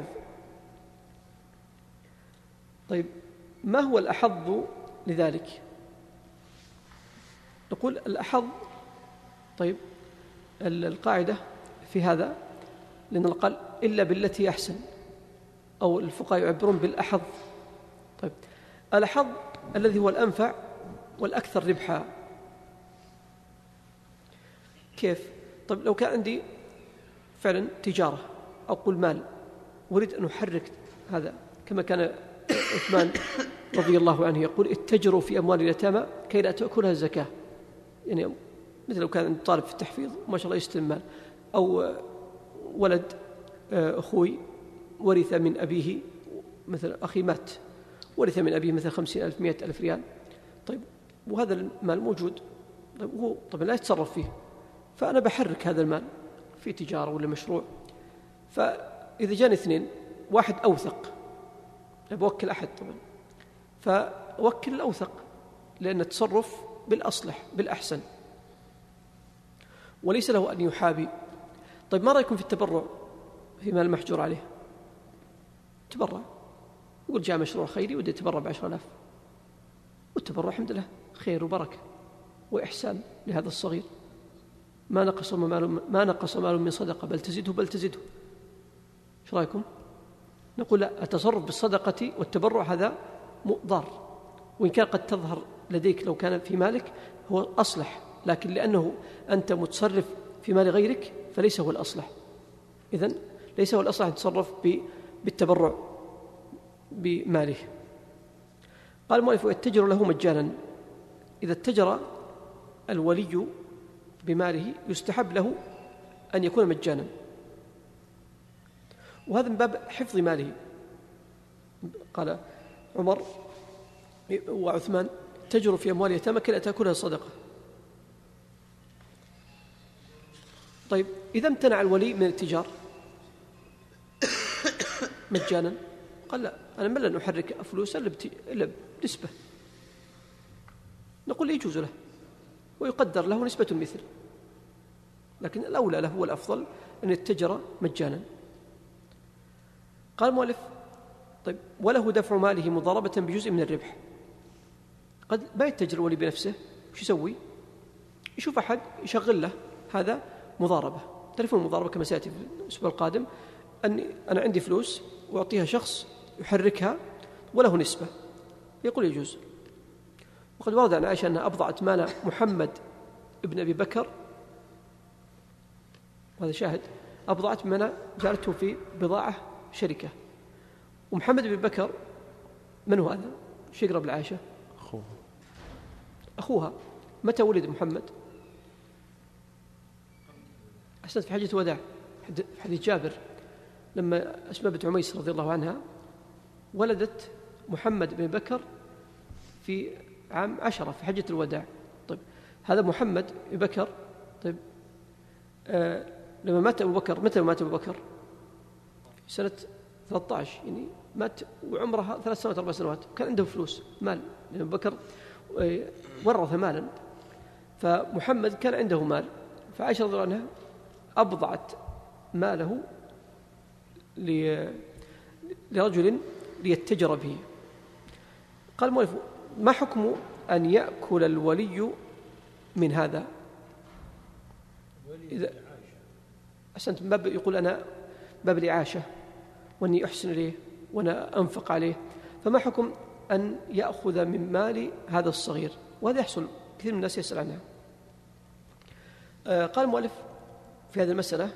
طيب، ما هو الأحظ لذلك؟ نقول الأحظ، طيب، القاعدة في هذا، لأن قال إلا بالتي أحسن، أو الفقهاء يعبرون بالأحظ طيب الحظ الذي هو الأنفع والأكثر ربحا كيف؟ طيب لو كان عندي فعلا تجارة أو قل مال أريد أن أحرك هذا، كما كان عثمان رضي الله عنه يقول اتجروا في أموال اليتامى كي لا تأكلها الزكاة. يعني مثل لو كان طالب في التحفيظ ما شاء الله يستلم مال، أو ولد أخوي ورث من أبيه، مثل أخي مات ورث من أبيه مثل 50,000 100,000 ريال، طيب وهذا المال موجود، طيب هو طبعا لا يتصرف فيه، فأنا بحرك هذا المال في تجارة ولا مشروع. فإذا جاني اثنين، واحد أوثق، بوكل أحد طبعا، فوكل الأوثق لأن التصرف بالأصلح بالأحسن وليس له أن يحابي. طيب ما رأيكم في التبرع في مال محجور عليه؟ تبرع، يقول جاء مشروع خيري ودي يتبرع ب10,000، والتبرع الحمد لله خير وبركة وإحسان لهذا الصغير، ما نقص مال من صدقة بل تزيده. ايش رايكم؟ نقول لا، التصرف بالصدقة والتبرع هذا ضار، وإن كان قد تظهر لديك لو كان في مالك هو أصلح، لكن لأنه أنت متصرف في مال غيرك فليس هو الأصلح. إذن ليس هو الأصلح أن تتصرف بالتبرع بماله. قال المؤلف يتجر له مجانا. إذا اتجر الولي بماله يستحب له أن يكون مجانا، وهذا من باب حفظ ماله. قال عمر وعثمان اتجروا في أموال اليتامى كي لا تأكلها الصدقة. طيب إذا امتنع الولي من التجار مجانا، قال لا، أنا ما لن أحرك فلوس إلا بنسبة، نقول يجوز له ويقدر له نسبة مثل، لكن الأولى له والأفضل أن يتجر مجانا. قال المؤلف طيب وله دفع ماله مضاربة بجزء من الربح. قد ما يتجر الولي بنفسه، وش يسوي؟ يشوف أحد يشغل له، هذا مضاربة. تعرفون المضاربة كما سيأتي في الأسبوع القادم، أن أنا عندي فلوس وأعطيها شخص يحركها وله نسبة، يقول يجوز. وقد ورد عن عائشة أنها أبضعت مال محمد ابن أبي بكر، وهذا شاهد، أبضعت من جعلته في بضاعة شركة. ومحمد بن بكر من هو هذا؟ ايش يقرب العائشة؟ أخوها. متى ولد محمد؟ أحسنت، في حجة الوداع، في حديث جابر لما أسماء بنت عميس رضي الله عنها ولدت محمد بن بكر في عام 10 في حجة الوداع. طيب هذا محمد بن بكر، طيب لما مات أبو بكر، متى مات أبو بكر؟ في سنة 13، يعني مات وعمرها 3 سنوات 4 سنوات، كان عنده فلوس مال، لأن أبو بكر ورث مالا، فمحمد كان عنده مال، فعائشة رضي الله عنها أبضعت ماله لرجل ليتجر به. قال المؤلف ما حكم أن يأكل الولي من هذا؟ إذا أحسنت، من باب يقول أنا باب الإعاشة وأني أحسن إليه وأنا أنفق عليه، فما حكم أن يأخذ من مال هذا الصغير؟ وهذا يحصل، كثير من الناس يسأل عنها. قال المؤلف في هذه المسألة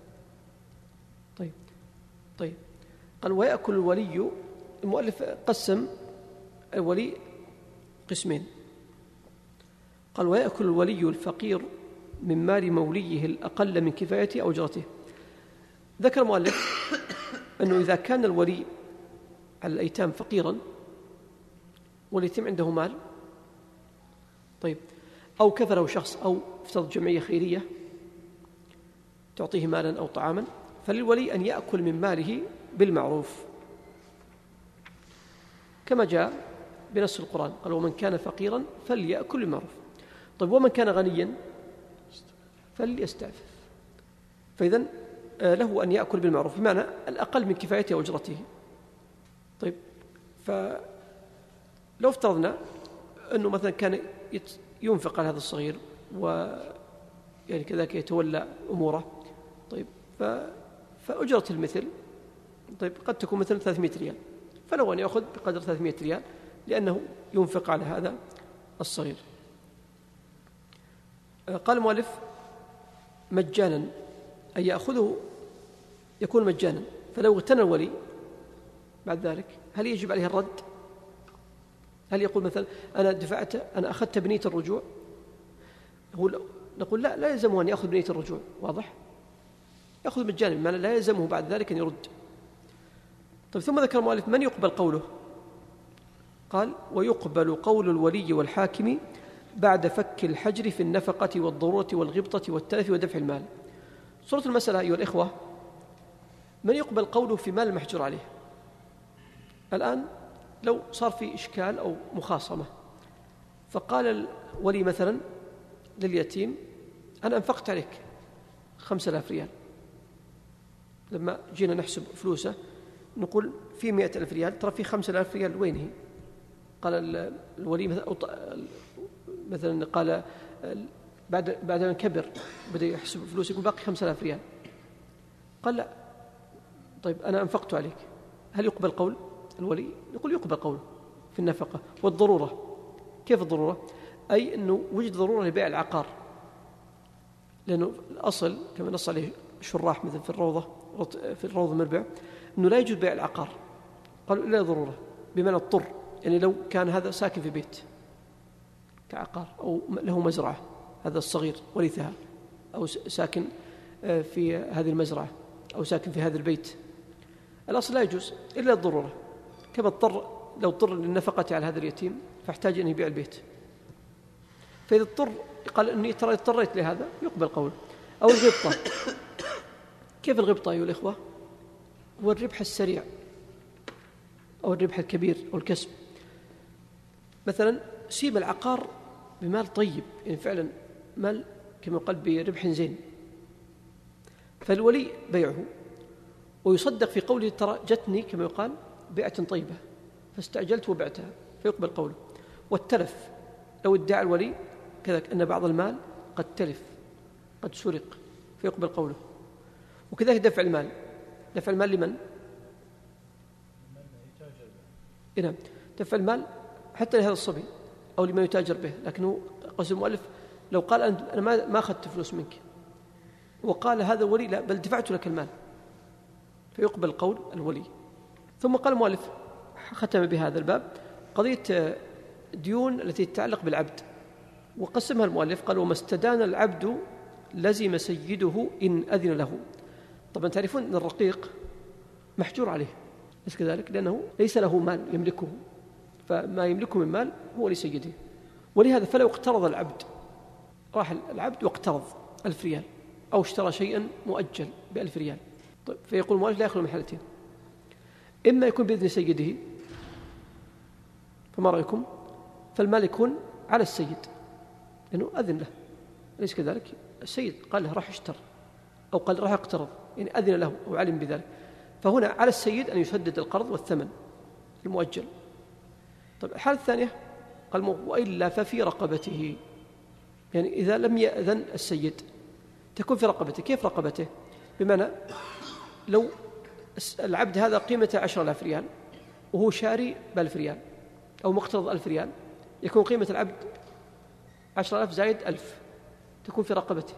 طيب قال ويأكل الولي. المؤلف قسم الولي قسمين، قال ويأكل الولي الفقير من مال موليه الأقل من كفايته أو أجرته. ذكر المؤلف أنه إذا كان الولي على الأيتام فقيرا واليتيم عنده مال، طيب أو كفله شخص أو افترض جمعية خيرية تعطيه مالا أو طعاما، فللولي أن يأكل من ماله بالمعروف كما جاء بنص القرآن، قال ومن كان فقيرا فليأكل بالمعروف. طيب ومن كان غنيا فليستعفف. فإذن له أن يأكل بالمعروف بمعنى الأقل من كفايته وأجرته. طيب فلو افترضنا أنه مثلا كان ينفق على هذا الصغير ويعني كذلك يتولى أموره، طيب فأجرة المثل طيب قد تكون مثلا 300 ريال، فله أن يأخذ بقدر 300 ريال لأنه ينفق على هذا الصغير. قال المؤلف مجانا، أي يأخذه يكون مجانا، فلو اغتنى الولي بعد ذلك هل يجب عليه الرد؟ هل يقول مثلا أنا أخذت بنية الرجوع؟ نقول لا يلزمه أن يأخذ بنية الرجوع، واضح؟ يأخذ مجانا بمعنى لا يلزمه بعد ذلك أن يرد. طيب ثم ذكر المؤلف من يقبل قوله، قال ويقبل قول الولي والحاكم بعد فك الحجر في النفقة والضرورة والغبطة والتلف ودفع المال. صورة المسألة أيها الإخوة، من يقبل قوله في مال المحجور عليه؟ الآن لو صار في إشكال أو مخاصمة، فقال الولي مثلا لليتيم أنا أنفقت عليك 5000 ريال، لما جينا نحسب فلوسه نقول في 100,000 ريال، ترى في 5000 ريال وين هي؟ قال الولي مثلا قال بعد أن كبر بدأ يحسب فلوس يقول باقي 5000 ريال، قال لا، طيب أنا أنفقت عليك، هل يقبل قول الولي؟ يقول يقبل قوله في النفقة. والضرورة، كيف الضرورة؟ أي أنه وجد ضرورة لبيع العقار، لأنه الأصل كما نص عليه الشراح مثل في الروضة المربع أنه لا يجوز بيع العقار، قالوا إلا ضرورة، بمعنى اضطر، يعني لو كان هذا ساكن في بيت كعقار أو له مزرعة، هذا الصغير ورثها، أو ساكن في هذه المزرعة أو ساكن في هذا البيت، الأصل لا يجوز إلا الضرورة، كما لو اضطر للنفقة على هذا اليتيم فاحتاج أن يبيع البيت، فإذا اضطر قال أني ترى اضطريت لهذا يقبل قوله. أو الغبطة، كيف الغبطة أيها الإخوة؟ هو الربح السريع أو الربح الكبير أو الكسب. مثلا سيب العقار بمال طيب، يعني فعلا مال كما قال بربح زين، فالولي بيعه ويصدق في قوله ترى جتني كما يقال بيعة طيبة فاستعجلت وبعتها، فيقبل قوله. والتلف، لو ادعى الولي كذلك أن بعض المال قد تلف قد سرق فيقبل قوله. وكذلك دفع المال، دفع المال لمن؟ نعم، دفع المال حتى لهذا الصبي أو لمن يتاجر به، لكنه قصد المؤلف لو قال أنا ما أخذت فلوس منك وقال هذا الولي لا بل دفعت لك المال، فيقبل قول الولي. ثم قال المؤلف ختم بهذا الباب قضية ديون التي تتعلق بالعبد، وقسمها المؤلف قال وما استدان العبد لزم سيده إن أذن له. طبعا تعرفون أن الرقيق محجور عليه، بس كذلك لأنه ليس له مال يملكه، فما يملكه من مال هو لسيده، ولهذا فلو اقترض العبد، راح العبد واقترض 1000 ريال أو اشترى شيئا مؤجل ب1000 ريال، طيب فيقول المؤلف لا يخلو من حالتين، إما يكون بإذن سيده، فما رأيكم؟ فالمال يكون على السيد لأنه أذن له، ليس كذلك السيد قال له راح اشتر أو قال راح اقترض، يعني أذن له وعلم بذلك، فهنا على السيد أن يسدد القرض والثمن المؤجل. طيب الحالة الثانية قال وإلا ففي رقبته، يعني إذا لم يأذن السيد تكون في رقبته. كيف رقبته؟ بمعنى لو العبد هذا قيمته 10,000 ريال وهو شاري ب1000 ريال أو مقترض 1000 ريال، يكون قيمة العبد 10,000 زائد 1000 تكون في رقبته.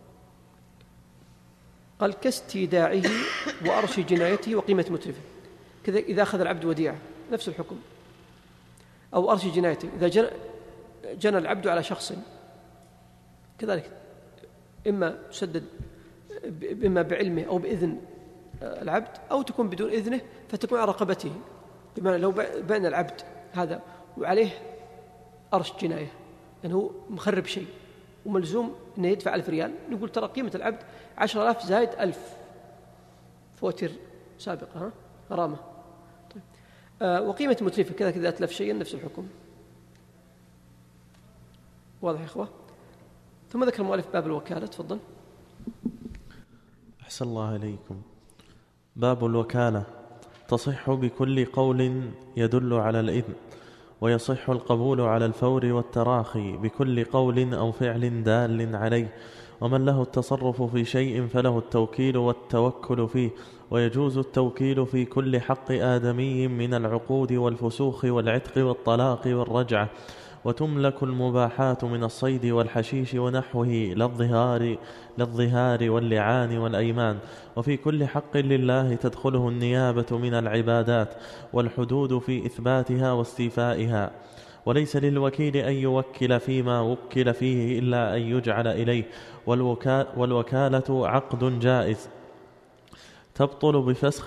قال كاستيداعه وأرش جنايته وقيمة متلفه، كذا إذا أخذ العبد وديعة نفس الحكم، أو أرش جنايته إذا جنى العبد على شخص كذلك، إما تسدد إما بعلمه أو بإذن العبد أو تكون بدون إذنه فتكون على رقبته، بمعنى لو بان العبد هذا وعليه أرش جناية يعني هو مخرب شيء وملزوم أنه يدفع 1000 ريال، نقول ترى قيمة العبد 10,000 زائد 1000 فواتير سابقة غرامة. طيب. وقيمة متلفة كذلك إذا أتلف شيئا نفس الحكم. واضح يا إخوة؟ ثم ذكر المؤلف باب الوكالة، تفضل. أحسن الله إليكم. باب الوكالة تصح بكل قول يدل على الإذن، ويصح القبول على الفور والتراخي بكل قول أو فعل دال عليه، ومن له التصرف في شيء فله التوكيل والتوكل فيه، ويجوز التوكيل في كل حق آدمي من العقود والفسوخ والعتق والطلاق والرجعة، وتملك المباحات من الصيد والحشيش ونحوه للظهار واللعان والأيمان. وفي كل حق لله تدخله النيابة من العبادات والحدود في إثباتها واستيفائها، وليس للوكيل أن يوكل فيما وكل فيه إلا أن يجعل إليه، والوكالة عقد جائز تبطل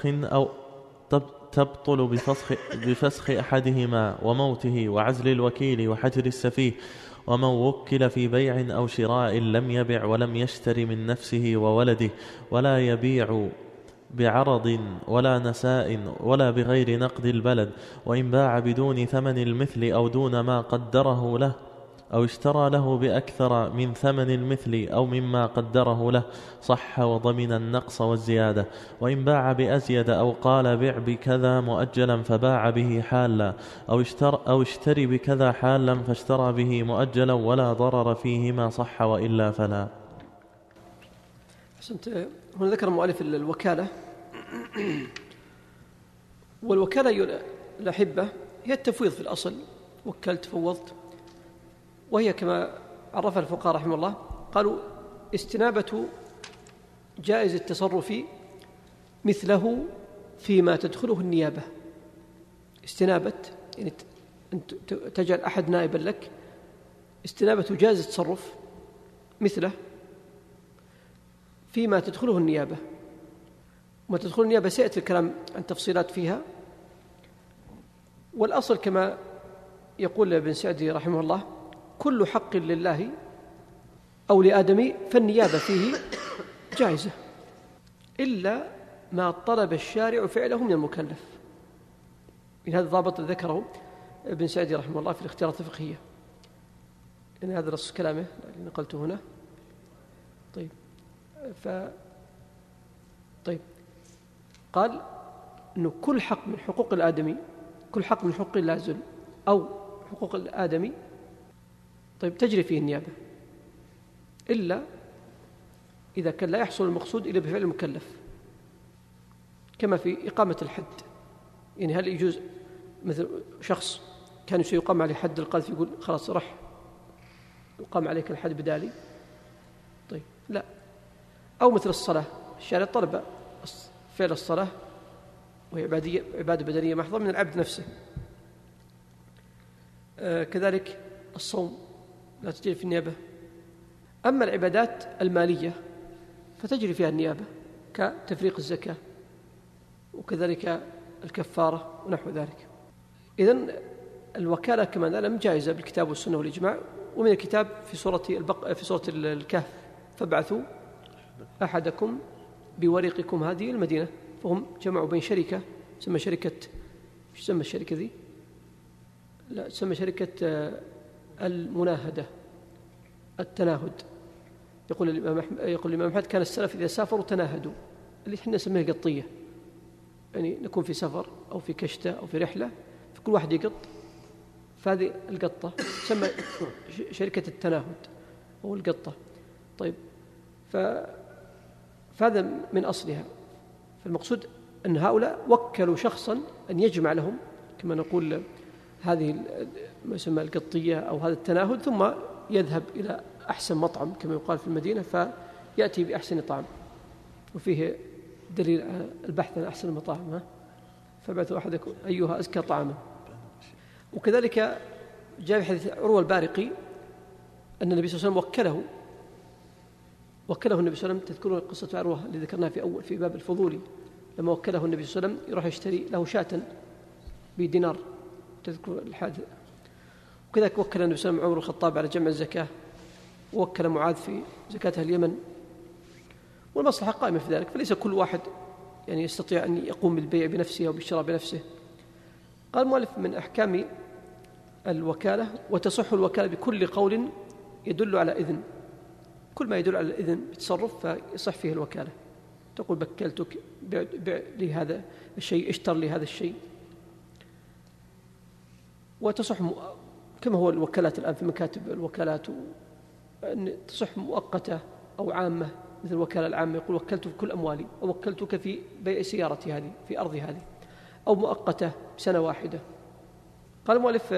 بفسخ أحدهما وموته وعزل الوكيل وحجر السفيه. ومن وكل في بيع أو شراء لم يبع ولم يشتر من نفسه وولده، ولا يبيع بعرض ولا نساء ولا بغير نقد البلد، وإن باع بدون ثمن المثل أو دون ما قدره له، أو اشترى له بأكثر من ثمن المثل أو مما قدره له، صح وضمن النقص والزيادة. وإن باع بأزيد أو قال بع بكذا مؤجلا فباع به حالا، أو اشتري بكذا حالا فاشترى به مؤجلا، ولا ضرر فيهما، صح وإلا فلا. أحسنت. هنا ذكر المؤلف الوكالة، والوكالة الأحبة هي التفويض في الأصل، وكلت فوضت، وهي كما عرفها الفقهاء رحمه الله قالوا استنابة جائز التصرف مثله فيما تدخله النيابة. استنابة يعني تجعل أحد نائبا لك، استنابة جائز التصرف مثله فيما تدخله النيابة. وما تدخل النيابة سيأتي الكلام عن تفصيلات فيها. والأصل كما يقول ابن سعدي رحمه الله كل حق لله أو لآدمي فالنيابة فيه جائزة إلا ما طلب الشارع فعله من المكلف. من هذا الضابط ذكره ابن سعدي رحمه الله في الاختيارات الفقهية، يعني هذا نص كلامه اللي نقلته هنا. طيب قال أنه كل حق من حقوق الآدمي، كل حق من حقوق اللازل أو حقوق الآدمي طيب تجري فيه النيابة إلا إذا كان لا يحصل المقصود إلا بفعل المكلف، كما في إقامة الحد. يعني هل يجوز مثل شخص كان سيقام عليه حد القذف يقول خلاص رح يقام عليك الحد بدالي؟ طيب لا. أو مثل الصلاة، الشارع طلب فعل الصلاة وهي عبادة بدنية محضة من العبد نفسه. كذلك الصوم لا تجري في النيابة. أما العبادات المالية فتجري فيها النيابة كتفريق الزكاة وكذلك الكفارة ونحو ذلك. إذن الوكالة كما نعلم جائزة بالكتاب والسنة والإجماع. ومن الكتاب في سورة الكهف فابعثوا أحدكم بورقكم هذه المدينة. فهم جمعوا بين شركة تسمى شركة، ايش تسمى الشركة ذي؟ لا تسمى شركة المناهدة، التناهد. يقول الإمام أحمد كان السلف إذا سافروا تناهدوا، اللي احنا نسميه قطية، يعني نكون في سفر أو في كشتة أو في رحلة فكل واحد يقط، فهذه القطة تسمى شركة التناهد أو القطة. طيب فهذا من أصلها. فالمقصود أن هؤلاء وكلوا شخصا أن يجمع لهم كما نقول هذه ما يسمى القطية أو هذا التناهد، ثم يذهب إلى أحسن مطعم كما يقال في المدينة فيأتي بأحسن طعام، وفيه دليل على البحث عن أحسن المطاعم. فابعثوا أحدكم أيها أزكى طعاما. وكذلك جاء في حديث عروة البارقي أن النبي صلى الله عليه وسلم وكله النبي صلى الله عليه وسلم. تذكرون قصة عروة اللي ذكرناها في باب الفضولي، لما وكله النبي صلى الله عليه وسلم يروح يشتري له شاة بدينار، تذكر الحادث. وكذلك وكل النبي صلى الله عليه وسلم عمر الخطاب على جمع الزكاة، ووكل معاذ في زكاة أهل اليمن، والمصلحة قائمة في ذلك. فليس كل واحد يعني يستطيع أن يقوم بالبيع بنفسه أو بالشراء بنفسه. قال المؤلف من أحكام الوكالة وتصح الوكالة بكل قول يدل على إذن. كل ما يدل على الإذن بتصرف فيصح فيه الوكالة. تقول بكلتك، بيع لي هذا الشيء، اشتر لي هذا الشيء. وتصح كما هو الوكالات الآن في مكاتب الوكالات، أن تصح مؤقتة أو عامة مثل الوكالة العامة، يقول وكلت في كل أموالي، أو وكلتك في بيع سيارتي هذه في أرضي هذه، أو مؤقتة سنة واحدة. قال المؤلف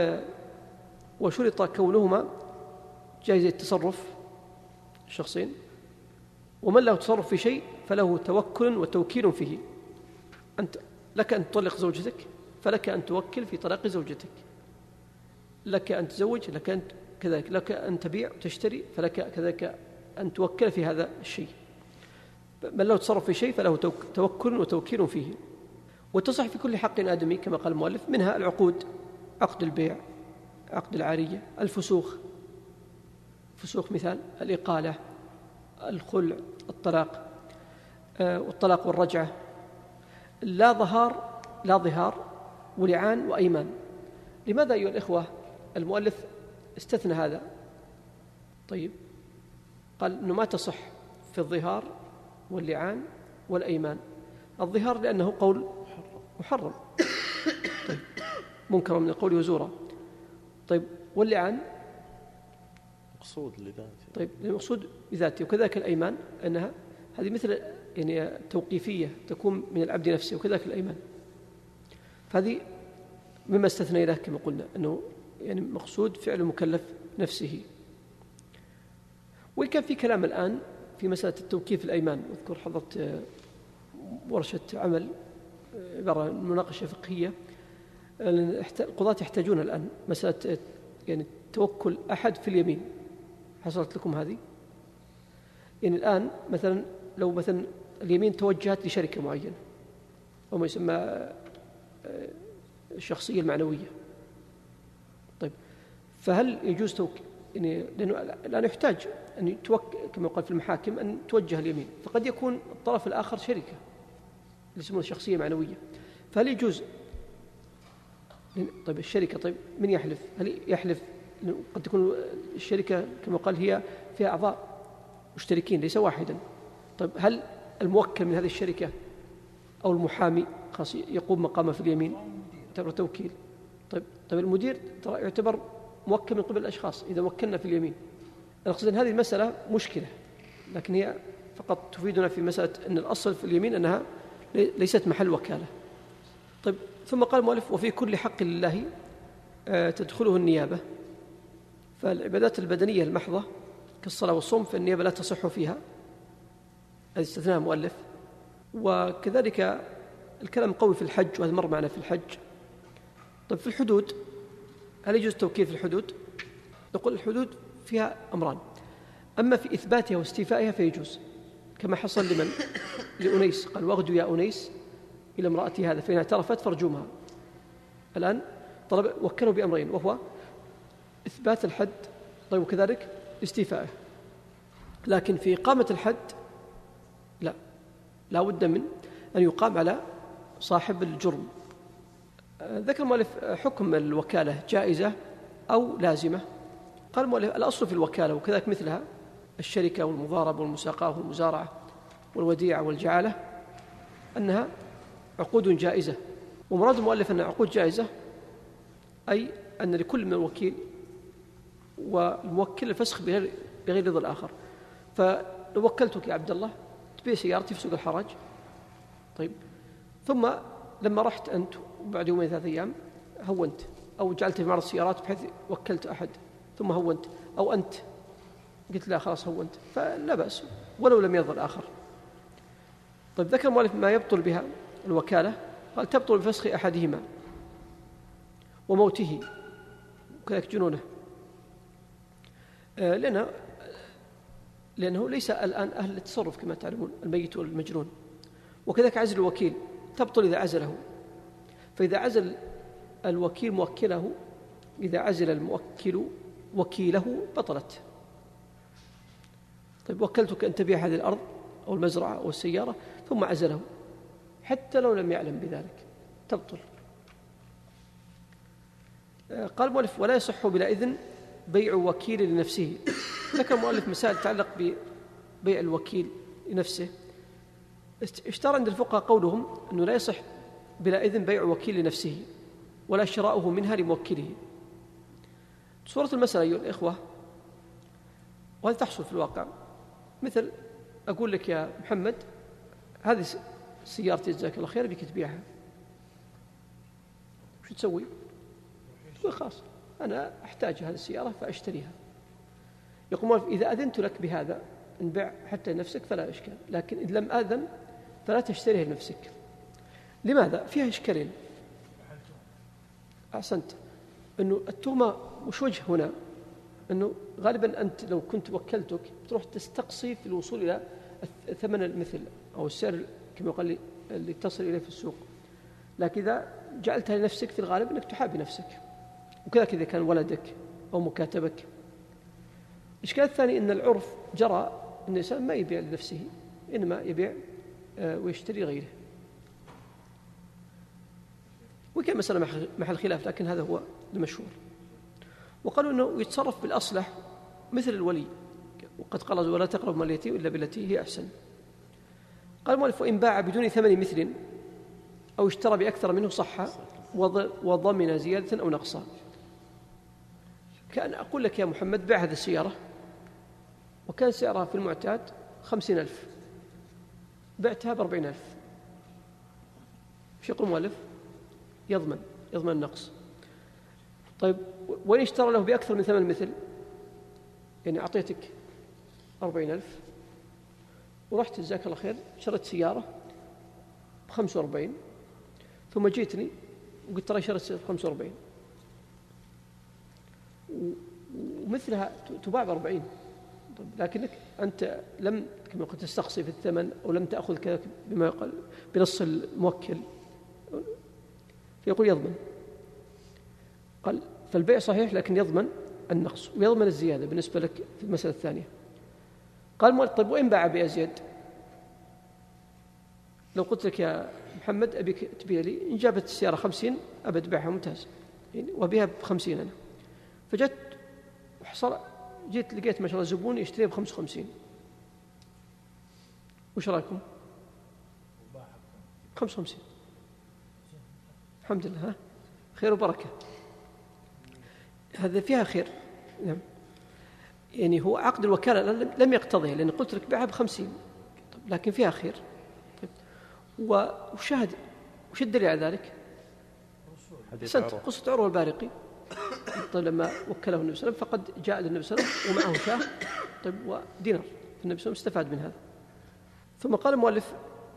وشرط كونهما جائز التصرف الشخصين، ومن له تصرف في شيء فله توكل وتوكيل فيه. أنت لك أن تطلق زوجتك فلك أن توكل في طلاق زوجتك، لك أن تزوج، لك أن كذلك، لك أن تبيع وتشتري فلك كذلك أن توكل في هذا الشيء. من له تصرف في شيء فله توكل وتوكيل فيه. وتصح في كل حق آدمي كما قال المؤلف، منها العقود، عقد البيع، عقد العارية، الفسوخ، فسوخ مثال الإقالة، الخلع، الطلاق، والطلاق والرجعة، لا ظهار ولعان وأيمان. لماذا أيها الإخوة المؤلف استثنى هذا؟ طيب قال أنه ما تصح في الظهار واللعان والأيمان. الظهار لأنه قول محرم، طيب منكر من القول وزورا. طيب واللعان مقصود لذاته، طيب المقصود بذاته. وكذلك الأيمان أنها هذه مثل يعني توقيفية تكون من العبد نفسه، وكذلك الأيمان. فهذه مما استثنى له كما قلنا أنه يعني مقصود فعل المكلف نفسه. وإن كان في كلام الآن في مسألة التوكيف الأيمان، أذكر حضرت ورشة عمل عبارة عن مناقشة فقهية، القضاة يحتاجون الآن مسألة يعني توكل أحد في اليمين. حصلت لكم هذه؟ يعني الآن مثلا لو مثلا اليمين توجهت لشركة معينة أو ما يسمى الشخصية المعنوية، طيب فهل يجوز يعني لأنه الآن يحتاج أن كما قال في المحاكم أن توجه اليمين، فقد يكون الطرف الآخر شركة يسمونها شخصية معنوية، فهل يجوز؟ طيب الشركة، طيب من يحلف؟ هل يحلف؟ قد تكون الشركة كما قال هي فيها أعضاء مشتركين ليس واحدا. طيب هل الموكل من هذه الشركة أو المحامي خاص يقوم مقامه في اليمين يعتبر توكيل؟ طيب المدير ترى يعتبر موكل من قبل الأشخاص إذا وكلنا في اليمين. أقصد أن هذه المسألة مشكلة، لكن هي فقط تفيدنا في مسألة أن الأصل في اليمين أنها ليست محل وكالة. طيب ثم قال المؤلف وفي كل حق لله تدخله النيابة. فالعبادات البدنية المحضة كالصلاة والصوم فالنيابة لا تصح فيها، هذا استثناء مؤلف. وكذلك الكلام قوي في الحج، وهذا مر معنا في الحج. طيب في الحدود هل يجوز التوكيل في الحدود؟ نقول الحدود فيها أمران، أما في إثباتها واستيفائها فيجوز، كما حصل لأنيس قال واغدوا يا أنيس إلى امرأتي هذا فإن اعترفت فارجمها. الآن وكلوا بأمرين، وهو إثبات الحد طيب وكذلك استيفائه. لكن في إقامة الحد لا بد من أن يقام على صاحب الجرم. ذكر المؤلف حكم الوكالة جائزة أو لازمة. قال المؤلف الأصل في الوكالة وكذلك مثلها الشركة والمضاربة والمساقاة والمزارعة والوديعة والجعالة أنها عقود جائزة. ومراد المؤلف أن عقود جائزة أي أن لكل من الوكيل والموكل الفسخ بغير رضا الآخر. فلو وكلتك يا عبد الله تبيع سيارتي في سوق الحراج، طيب ثم لما رحت أنت وبعد يومين 3 أيام هونت، أو جعلت في معرض السيارات بحيث وكلت أحد ثم هونت، أو أنت قلت لا خلاص هونت، فلا بأس ولو لم يرضى الآخر. طيب ذكر المؤلف ما يبطل بها الوكالة، قال تبطل بفسخ أحدهما وموته وكذلك جنونه، لأنه ليس الآن أهل التصرف كما تعلمون الميت والمجنون. وكذلك عزل الوكيل تبطل إذا عزله، فإذا عزل الوكيل موكله، إذا عزل الموكل وكيله بطلت. طيب وكلتك أن تبيع هذه الأرض أو المزرعة أو السيارة ثم عزله حتى لو لم يعلم بذلك تبطل. قال المؤلف ولا يصح بلا إذن بيع وكيل لنفسه. ذكر المؤلف مسائل تتعلق ببيع الوكيل لنفسه. اشترى عند الفقهاء قولهم أنه لا يصح بلا إذن بيع وكيل لنفسه ولا شراؤه منها لموكله. صورة المسألة أيها الإخوة، وهذا تحصل في الواقع، مثل أقول لك يا محمد هذه سيارتي جزاك الله خير بك تبيعها، وش تسوي؟ تقول خلاص أنا أحتاج هذه السيارة فأشتريها. يقول إذا أذنت لك بهذا نبيع حتى لنفسك فلا إشكال، لكن إن لم أذن فلا تشتريها لنفسك. لماذا؟ فيها إشكالين. أحسنت. أنه التهمة وش وجه هنا؟ أنه غالبا أنت لو كنت وكلتك تروح تستقصي في الوصول إلى ثمن المثل أو السعر كما يقال اللي تصل إليه في السوق، لكن إذا جعلتها لنفسك في الغالب أنك تحابي نفسك، وكذلك إذا كان ولدك أو مكاتبك. الإشكال الثاني أن العرف جرى أن الإنسان ما يبيع لنفسه، إنما يبيع ويشتري غيره، وكان مسألة محل خلاف، لكن هذا هو المشهور. وقالوا أنه يتصرف بالأصلح مثل الولي، وقد قال ولا تقرب مال اليتيم إلا بالتي هي أحسن. قال المؤلف وإن باع بدون ثمن مثل أو اشترى بأكثر منه صح وضمن زيادة أو نقصا. كأن أقول لك يا محمد بيع هذه السيارة وكان سعرها في المعتاد 50,000، بعتها ب40,000، وش يقول المؤلف؟ يضمن النقص. طيب وإن اشترى له بأكثر من ثمن مثل، يعني أعطيتك 40,000 ورحت جزاك الله خير شريت سيارة ب45، ثم جيتني وقلت ترى شريت ب45 ومثلها تباع ب40، لكنك أنت لم كما قلت تستقصي في الثمن أو لم تأخذ كذلك بما يقال بنص الموكل، فيقول يضمن. قال فالبيع صحيح لكن يضمن النقص ويضمن الزيادة بالنسبة لك في المسألة الثانية. قال طيب وإن باع بأزيد؟ لو قلت لك يا محمد أبيك تبيع لي، إن جابت السيارة 50 أبد بيعها ممتاز، يعني وبيها ب50 أنا، فجت وحصل جيت لقيت ما شاء الله زبون يشتريها ب55، وش رأيكم؟ 55 الحمد لله، خير وبركة، هذا فيها خير. نعم. يعني هو عقد الوكالة لم يقتضيه، لأن قلت لك بيعها ب50، لكن فيها خير. وشاهد وش الدليل على ذلك؟ قصة عروة البارقي. طيب لما وكله النبي صلى الله عليه وسلم فقد جاء للنبي صلى الله عليه وسلم ومعه شاه طيب ودينار، النبي صلى الله عليه وسلم استفاد من هذا. ثم قال المؤلف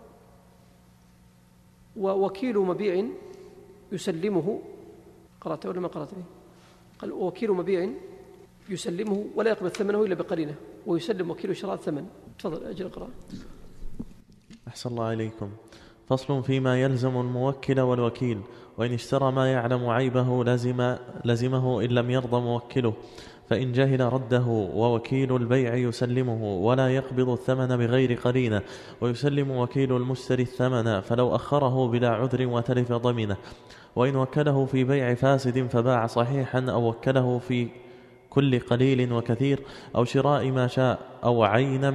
ووكيل مبيع يسلمه، قرأته ولا ما قرأته؟ قال وكيل مبيع يسلمه ولا يقبل ثمنه إلا بقرينه، ويسلم وكيل شراء الثمن. تفضل أجل اقرأ. أحسن الله إليكم. فصل فيما يلزم الموكل والوكيل. وإن اشترى ما يعلم عيبه لزمه إن لم يرضى موكله، فإن جهل رده، ووكيل البيع يسلمه ولا يقبض الثمن بغير قرينة، ويسلم وكيل المشتري الثمن، فلو أخره بلا عذر وتلف ضمنه. وإن وكله في بيع فاسد فباع صحيحا، أو وكله في كل قليل وكثير، أو شراء ما شاء، أو عينا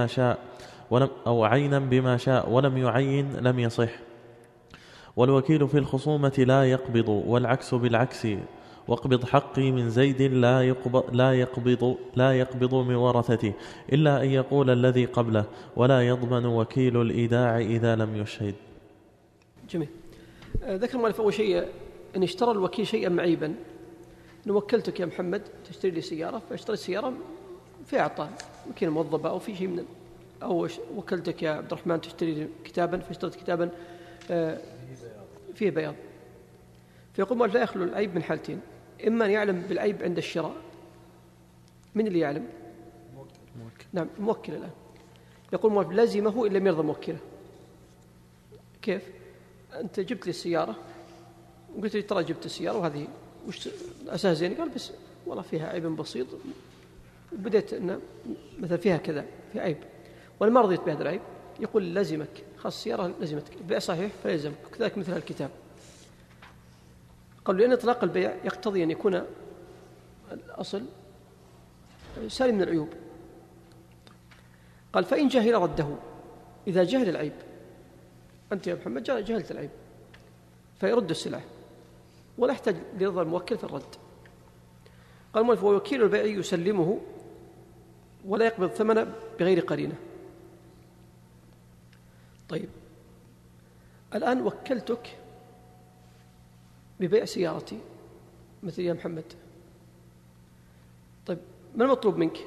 بما شاء ولم يعين لم يصح. والوكيل في الخصومة لا يقبض، والعكس بالعكس. واقبض حقي من زيد لا يقبض من ورثته إلا أن يقول الذي قبله، ولا يضمن وكيل الإيداع إذا لم يشهد. جميل. ذكر المؤلف أول شيء أن اشترى الوكيل شيئا معيبا. وكلتك يا محمد تشتري لي سيارة، فاشتريت سيارة فيها أعطال ممكن موظبة أو في شيء من، أو وكلتك يا عبد الرحمن تشتري لي كتابا، فاشتريت كتابا فيه بياض. فيقول لا يخلو العيب من حالتين: إما أن يعلم بالعيب عند الشراء. من اللي يعلم؟ نعم الموكل. الآن يقول لازمه إن لم يرضى موكله. كيف؟ أنت جبت لي السيارة وقلت لي ترى جبت السيارة وهذه وش أساس زين؟ قال بس والله فيها عيب بسيط، وبدأت أن مثلا فيها كذا في عيب، وأنا ما رضيت بهذا العيب. يقول لازمك، خاص السيارة لازمتك، البيع صحيح فيلزمك، وكذلك مثل الكتاب. قالوا لأن إطلاق البيع يقتضي أن يكون الأصل سالم من العيوب. قال فإن جهل رده، إذا جهل العيب، أنت يا محمد جهلت العيب، فيرد السلعة ولا يحتاج لرضا الموكل في الرد. قال المؤلف ووكيل البيع يسلمه ولا يقبض ثمنه بغير قرينة. طيب الآن وكلتك ببيع سيارتي مثل يا محمد. طيب ما المطلوب منك؟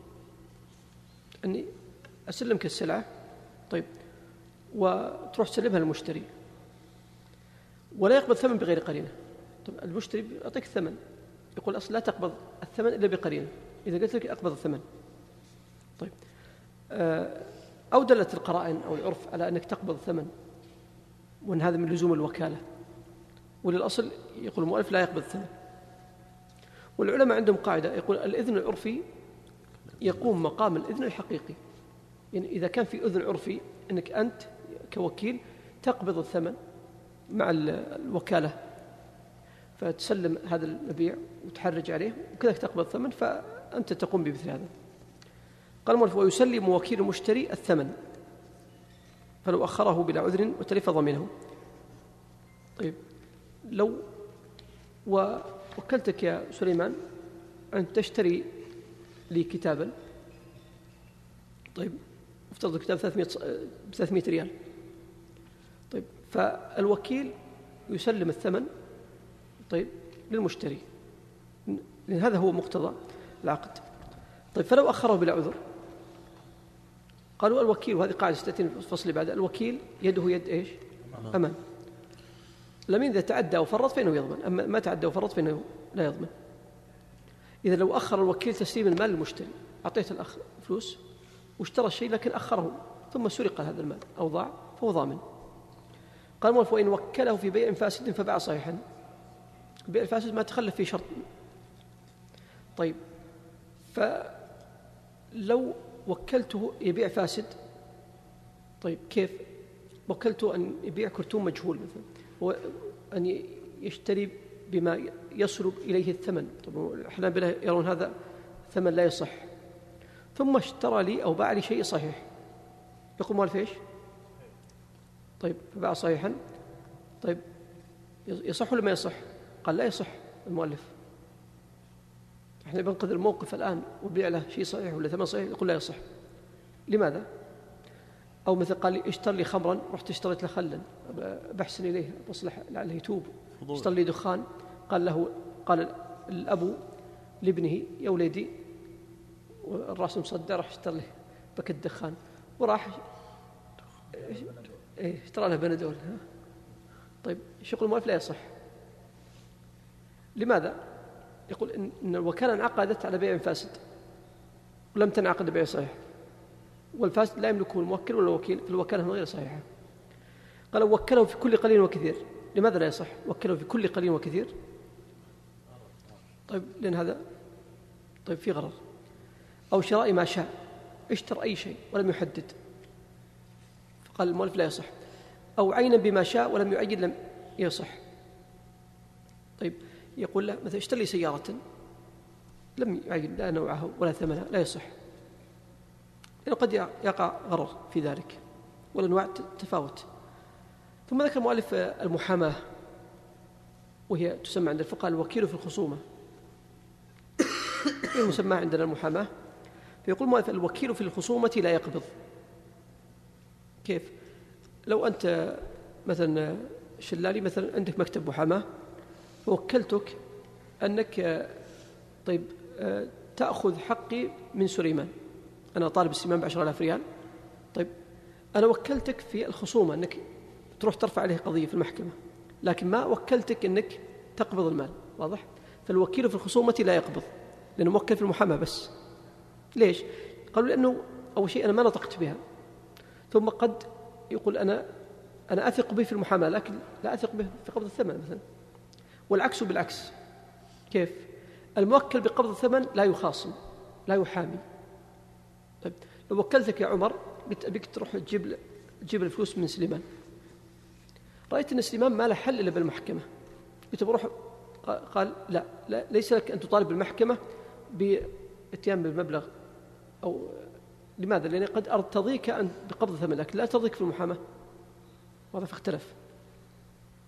أني أسلمك السلعة، طيب، وتروح تسلمها للمشتري ولا يقبض ثمن بغير قرينة. طيب المشتري يعطيك الثمن، يقول أصلا لا تقبض الثمن إلا بقرينة، إذا قلت لك أقبض الثمن. طيب أو دلت القرائن أو العرف على أنك تقبض الثمن وأن هذا من لزوم الوكالة، وللأصل يقول المؤلف لا يقبض الثمن. والعلماء عندهم قاعدة يقول الإذن العرفي يقوم مقام الإذن الحقيقي. يعني إذا كان في إذن عرفي أنك أنت كوكيل تقبض الثمن مع الوكالة فتسلم هذا المبيع وتحرج عليه وكذا تقبض الثمن، فأنت تقوم بمثل هذا. قال المؤلف ويسلم وكيل المشتري الثمن فلو أخره بلا عذر وتلف ضمينه. طيب لو وكلتك يا سليمان أن تشتري لي كتابا، طيب افترض الكتاب 300 ريال، طيب فالوكيل يسلم الثمن طيب للمشتري، لأن هذا هو مقتضى العقد. طيب فلو أخره بلا عذر، قالوا الوكيل، وهذه قاعدة ستأتي في الفصل بعد، الوكيل يده يد إيش؟ أمان. لمن إذا تعدى أو فرط فإنه يضمن، أما ما تعدى أو فرط فإنه لا يضمن. إذا لو أخر الوكيل تسليم المال للمشتري، أعطيت الأخ فلوس واشترى الشيء لكن أخره ثم سرق هذا المال أو ضاع فهو ضامن. قال المؤلف وإن وكله في بيع فاسد فباع صحيحا. البيع الفاسد ما تخلف فيه شرط. طيب فلو وكلته يبيع فاسد، طيب كيف؟ وكلته أن يبيع كرتون مجهول مثلا، وأن يشتري بما يصل إليه الثمن. طبعا الحنابلة يرون هذا ثمن لا يصح، ثم اشترى لي أو باع لي شيء صحيح، يقول مؤلف ايش؟ طيب فباع صحيحا، طيب يصح ولا ما يصح؟ قال لا يصح. المؤلف احنا بنقذ الموقف الآن وبيع له شيء صحيح ولا ثمن صحيح، يقول لا يصح. لماذا؟ أو مثل قال لي اشتر لي خمرا، رحت اشتريت له خلا بحسن إليه بصلح لعله يتوب. اشتر لي دخان، قال الأب لابنه يا ولدي والرأس مصدر، راح اشترى له باكت دخان وراح اشترى له بندول. طيب ايش يقول المؤلف؟ لا يصح. لماذا؟ يقول إن الوكالة انعقدت على بيع فاسد ولم تنعقد بيع صحيح، والفاسد لا يملكه الموكل ولا الوكيل، في الوكالة غير صحيحة. قال وكله في كل قليل وكثير. لماذا لا يصح؟ وكله في كل قليل وكثير، طيب لأن هذا طيب في غرر. أو شراء ما شاء، اشترى أي شيء ولم يحدد، فقال المؤلف لا يصح. أو عينا بما شاء ولم يعين لم يصح. طيب يقول له مثلا اشتري لي سيارة لم يعين لا نوعها ولا ثمنها، لا يصح، لأنه قد يقع غرر في ذلك والأنواع تفاوت. ثم ذكر المؤلف المحاماة، وهي تسمى عند الفقهاء الوكيل في الخصومة، هي مسمى عندنا المحاماة. فيقول المؤلف الوكيل في الخصومة لا يقبض. كيف؟ لو أنت مثلا شلالي مثلا عندك مكتب محاماة، فوكلتك أنك طيب تأخذ حقي من سليمان، أنا طالب سليمان ب10,000 ريال، طيب أنا وكلتك في الخصومة أنك تروح ترفع عليه قضية في المحكمة، لكن ما وكلتك أنك تقبض المال. واضح؟ فالوكيل في الخصومة لا يقبض لأنه موكل في المحاماة بس. ليش؟ قالوا لأنه أول شيء أنا ما نطقت بها، ثم قد يقول أنا أثق به في المحاماة لكن لا أثق به في قبض الثمن مثلا، والعكس بالعكس. كيف؟ الموكل بقبض الثمن لا يخاصم لا يحامي. طيب لو وكلتك يا عمر بك تروح تجيب الفلوس من سليمان، رأيت أن سليمان ما له حل إلا بالمحكمة، قلت بروح، قال لا ليس لك أن تطالب بالمحكمة باتيان بالمبلغ، أو لماذا؟ لأن قد أرتضيك أن بقبض الثمن لكن لا أرتضيك في المحاماة. وهذا فاختلف.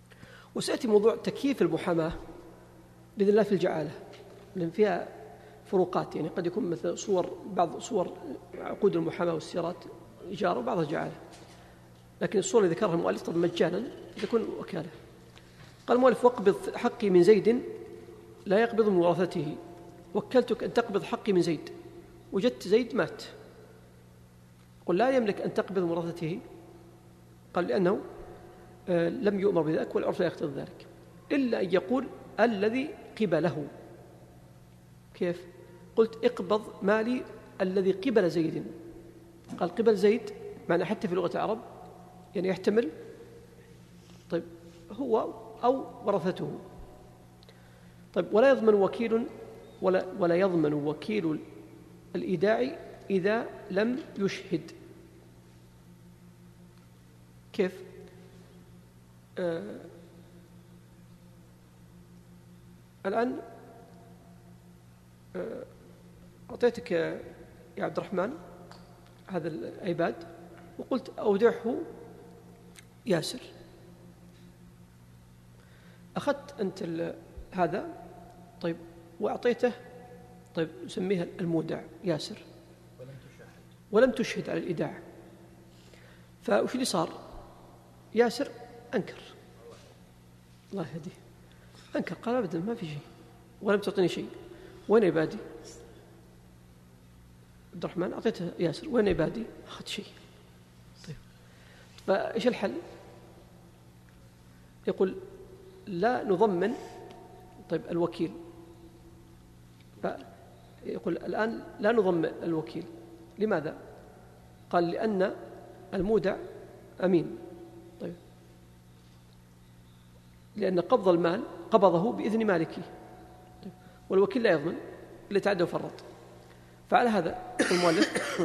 وسيأتي موضوع تكييف المحاماة بإذن الله في الجعالة، لأن فيها فروقات، يعني قد يكون مثل بعض صور عقود المحاماة والسيارات إجارة وبعضها جعالة، لكن الصورة اللي ذكرها المؤلف طبعا مجانا تكون وكالة. قال المؤلف: واقبض حقي من زيد لا يقبض من ورثته، وكلتك أن تقبض حقي من زيد، وجدت زيد مات، قل لا يملك أن تقبض من ورثته. قال: لأنه لم يؤمر بذلك والعرف لا يقتضي ذلك، إلا أن يقول الذي قبله. كيف؟ قلت: اقبض مالي الذي قبل زيد. قال: قبل زيد معنى حتى في لغة العرب يعني يحتمل طيب هو أو ورثته. طيب ولا يضمن وكيل ولا يضمن وكيل الإيداع إذا لم يشهد. كيف؟ الآن أعطيتك يا عبد الرحمن هذا الأيباد وقلت أودعه ياسر. أخذت أنت هذا طيب وأعطيته طيب نسميها المودع ياسر ولم تشهد على الإيداع. فوش اللي صار؟ ياسر أنكر، الله يهديه، أنكر، قال أبدا ما في شيء ولم تعطيني شيء، وين عبادي؟ عبد الرحمن أعطيته ياسر، وين عبادي؟ أخذت شيء. طيب فإيش الحل؟ يقول لا نضمن طيب الوكيل، فيقول الآن لا نضمن الوكيل. لماذا؟ قال لأن المودع أمين. طيب لأن قبض المال قبضه بإذن مالكه، طيب والوكيل لا يضمن إلا تعدى وفرط. فعلى هذا المؤلف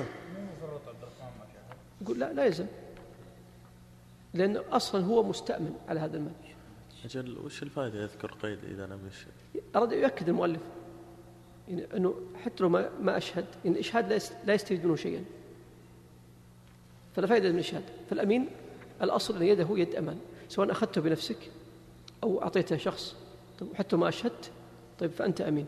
يقول لا يلزم، لأن أصلا هو مستأمن على هذا المال. أجل وش الفائدة يذكر قيد إذا لم يشهد؟ أراد يؤكد المؤلف يعني أنه حتى لو ما أشهد إن الإشهاد لا يستفيد منه شيئا، فلا فائدة من الإشهاد. فالأمين الأصل أن يده يد أمان، سواء أخذته بنفسك أو أعطيته شخص طيب حتى ما أشهدت طيب فأنت أمين.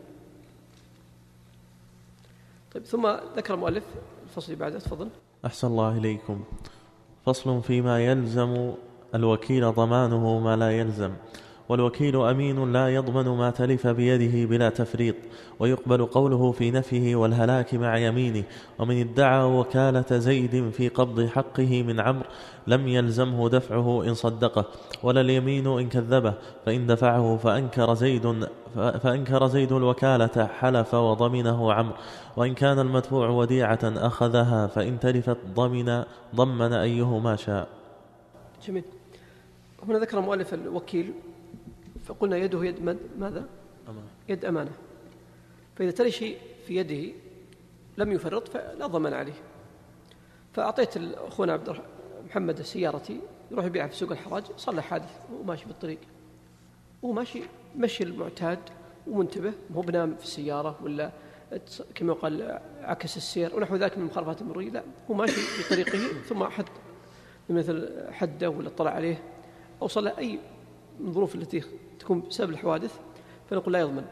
طيب ثم ذكر المؤلف الفصل بعده. تفضل. أحسن الله إليكم. فصل فيما يلزم الوكيل ضمانه ما لا يلزم. والوكيل أمين لا يضمن ما تلف بيده بلا تفريط، ويقبل قوله في نفيه والهلاك مع يمينه. ومن ادعى وكالة زيد في قبض حقه من عمرو لم يلزمه دفعه إن صدقه، ولا اليمين إن كذبه، فإن دفعه فأنكر زيد الوكالة حلف وضمنه عمرو. وإن كان المدفوع وديعة أخذها، فإن تلفت ضمن أيهما شاء. جميل. هنا ذكر المؤلف الوكيل، فقلنا يده يد ماذا؟ يد أمانة. فإذا تلي شيء في يده لم يفرط فلا ضمن عليه. فأعطيت أخونا عبد محمد سيارتي يروح يبيعها في سوق الحراج، صلح حادث وماشي بالطريق، وماشي مشي المعتاد ومنتبه، مو بنام في السيارة ولا كما يقال عكس السير ونحو ذلك من المخالفات المرورية، لا، هو ماشي في طريقه ثم أحد مثل حده ولا طلع عليه أو صلى أي من الظروف التي تكون بسبب الحوادث، فنقول لا يضمن.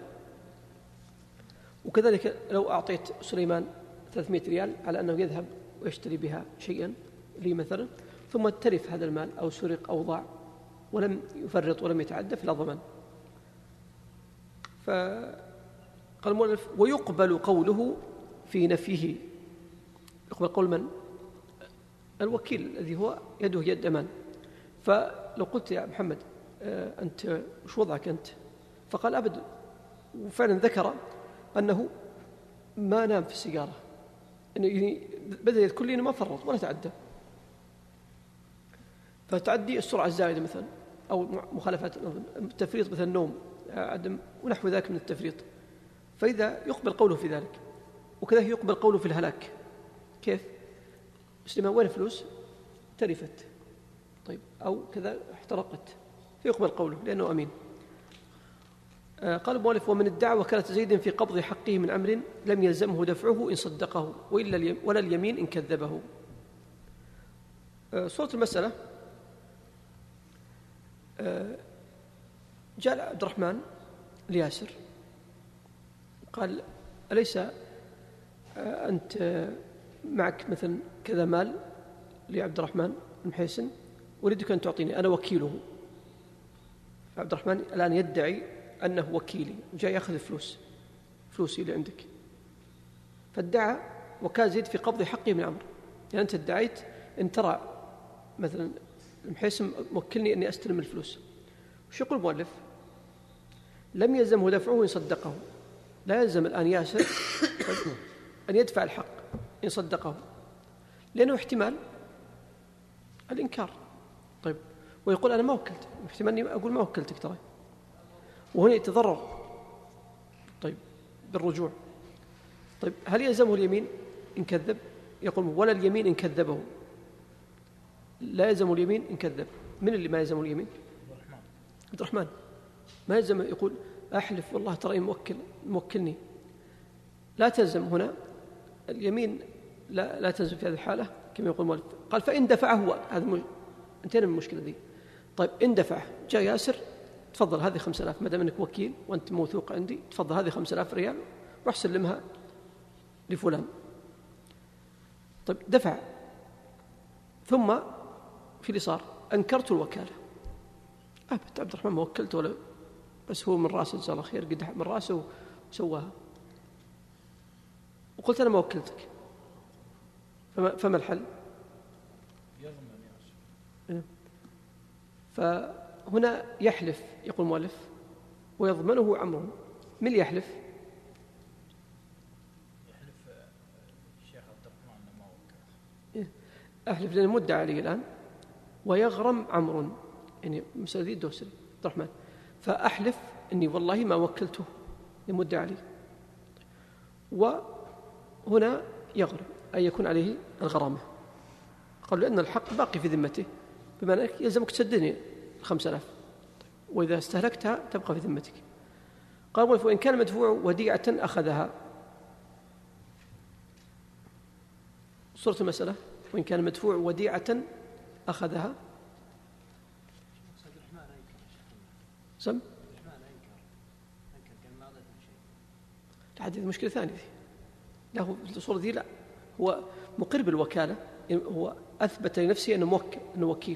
وكذلك لو أعطيت سليمان 300 ريال على أنه يذهب ويشتري بها شيئا لي مثلا، ثم تلف هذا المال أو سرق أو ضاع ولم يفرط ولم يتعدى فلا ضمان. فقال المؤلف: ويقبل قوله في نفيه. يقبل قول من؟ الوكيل الذي هو يده يد أمان. فلو قلت يا محمد أنت وش وضعك أنت؟ فقال أبدا، وفعلا ذكر أنه ما نام في السيارة، يعني بدأ يذكر لي أنه ما فرط ولا تعدى. فتعدي السرعة الزائدة مثلا أو مخالفات التفريط مثلا النوم عدم ونحو ذلك من التفريط، فإذا يقبل قوله في ذلك. وكذا يقبل قوله في الهلاك. كيف؟ سليمان وين فلوس؟ تلفت طيب أو كذا احترقت، فيقبل قوله لأنه أمين. قال المؤلف: ومن ادعى وكالة زيد في قبض حقه من عمرو لم يلزمه دفعه إن صدقه ولا اليمين إن كذبه. صورة المسألة: جاء عبد الرحمن لياسر قال أليس أنت معك مثلا كذا مال لعبد الرحمن بن محيسن، أريدك أن تعطيني، أنا وكيله. فعبد الرحمن الآن يدعي أنه وكيلي وجاء يأخذ فلوسي اللي عندك، فادعى وكالة زيد في قبض حقه من عمرو. يعني أنت ادعيت أن ترى مثلا محيسن موكلني أني أستلم الفلوس. وش يقول المؤلف؟ لم يلزمه دفعه إن صدقه. لا يلزم الآن ياسر أن يدفع الحق إن صدقه، لأنه احتمال الإنكار. طيب، ويقول أنا ما وكلت، احتمال أني أقول ما وكلتك ترى، وهنا يتضرر طيب بالرجوع. طيب، هل يلزمه اليمين إن كذب؟ يقول ولا اليمين إن كذبه. لا يلزم اليمين إن كذب. من اللي ما يلزم اليمين؟ عبد الرحمن. ما يلزم يقول أحلف والله ترى موكلني. لا تلزم هنا اليمين، لا تلزم في هذه الحالة كما يقول المؤلف. قال فإن دفعه، هذا انتهينا من المشكلة دي. طيب، إن دفعه جاء ياسر، تفضل هذه 5000 ما دام أنك وكيل وأنت موثوق عندي، تفضل هذه 5000 ريال روح سلمها لفلان. طيب، دفع، ثم في اللي صار أنكرت الوكالة. أبد عبد الرحمن ما وكلت ولا، بس هو من راسه جزاه الله خير قدح من راسه وسواها، وقلت أنا ما وكلتك. فما الحل؟ يضمن ياسر. فهنا يحلف، يقول المؤلف، ويضمنه عمرو. من اللي يحلف؟ يحلف الشيخ عبد الرحمن ما وكل. أحلف لأن مدعى عليه الآن، ويغرم عمرو، يعني مسألة ذي الدوسري عبد الرحمن، فأحلف أني والله ما وكلته لمدعى عليه. وهنا يغرم أي يكون عليه الغرامة. قالوا لأن الحق باقي في ذمته، بمعنى أنك يلزمك تسدني 5000، وإذا استهلكتها تبقى في ذمتك. قال وإن كان مدفوع وديعة أخذها. صورة المسألة وإن كان مدفوع وديعة أخذها. سم؟ هذه مشكلة ثانية. لا، هو في الصورة دي لا، هو مقر بالوكالة، هو أثبت لنفسه أنه وكيل.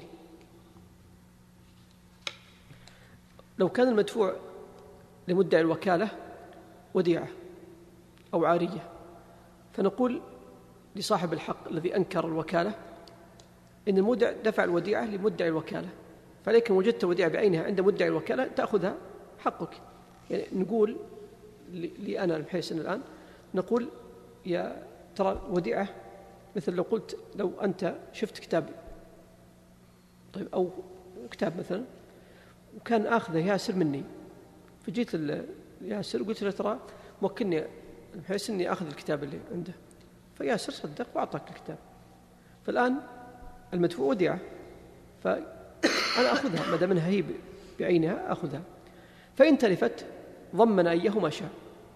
لو كان المدفوع لمدعي الوكالة وديعة أو عارية، فنقول لصاحب الحق الذي أنكر الوكالة إن المودع دفع الوديعة لمدعي الوكالة، فلكن وجدت وديعة بعينها عند مدعي الوكالة تأخذها، حقك. يعني نقول لي أنا المحيسن الآن، نقول يا ترى وديعة، مثل لو قلت لو أنت شفت كتاب، طيب، أو كتاب مثلا، وكان آخذه ياسر مني، فجيت ياسر وقلت له ترى موكلني المحيسن إني أخذ الكتاب اللي عنده، فياسر صدق وأعطاك الكتاب. فالآن المدفوع وديعة، فأنا أخذها ما دام أنها هي بعينها أخذها. فإن تلفت ضمن أيهما شاء،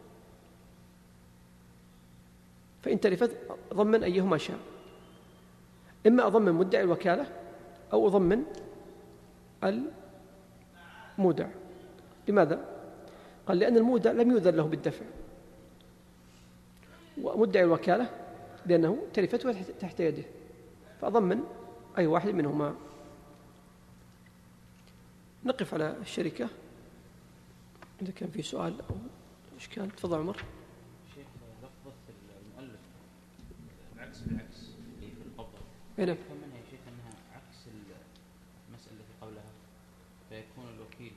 فإن تلفت ضمن أيهما شاء، إما أضمن مدعي الوكالة أو أضمن المودع. لماذا؟ قال لأن المودع لم يؤذن له بالدفع، ومدعي الوكالة لأنه تلفته تحت يده، فأضمن أي واحد منهما. نقف على الشركة. إذا كان في سؤال أو إشكال تفضل عمر. شيخ، لفظة المؤلف العكس بالعكس اللي في القبضة، نعم، يفهم منها يا شيخ أنها عكس المسألة التي قبلها، فيكون الوكيل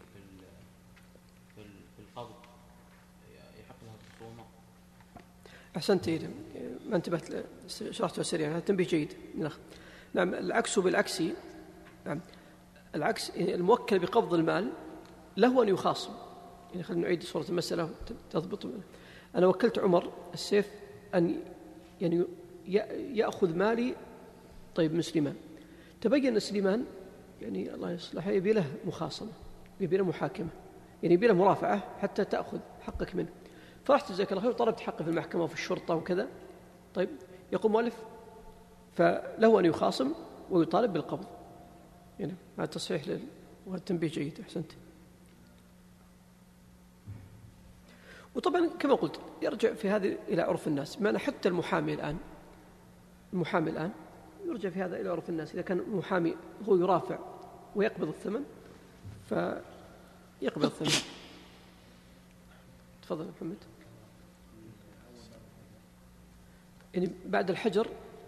في القبض يحق له الخصومة. أحسنت، ما انتبهت، شرحته سريعا، هذا تنبيه جيد. نعم، العكس بالعكس. نعم، العكس الموكل بقبض المال له أن يخاصم. يعني خلينا نعيد صورة المسألة تضبط. أنا وكلت عمر السيف أن يعني يأخذ مالي، طيب، من سليمان. تبين أن سليمان يعني الله يصلح يبي له مخاصمة، يبي له محاكمة، يعني يبي له مرافعة حتى تأخذ حقك منه. فرحت جزاك الله خير وطلبت حقي في المحكمة وفي الشرطة وكذا. طيب، يقول مؤلف فله أن يخاصم ويطالب بالقبض. يعني هذا تصحيح والتنبيه جيد. أحسنت. وطبعا كما قلت يرجع في هذه إلى عرف الناس، بمعنى حتى المحامي الآن يرجع في هذا إلى عرف الناس. إذا كان المحامي هو يرافع ويقبض الثمن فيقبض الثمن. تفضل يا محمد. يعني بعد الحجر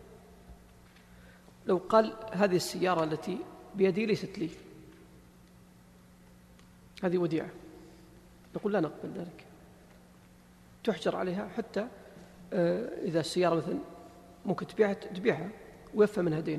لو قال هذه السيارة التي بيدي ليست لي، هذه وديعة، نقول لا نقبل ذلك، تحجر عليها حتى إذا السيارة مثلا ممكن تبيعها ويفى منها دينه.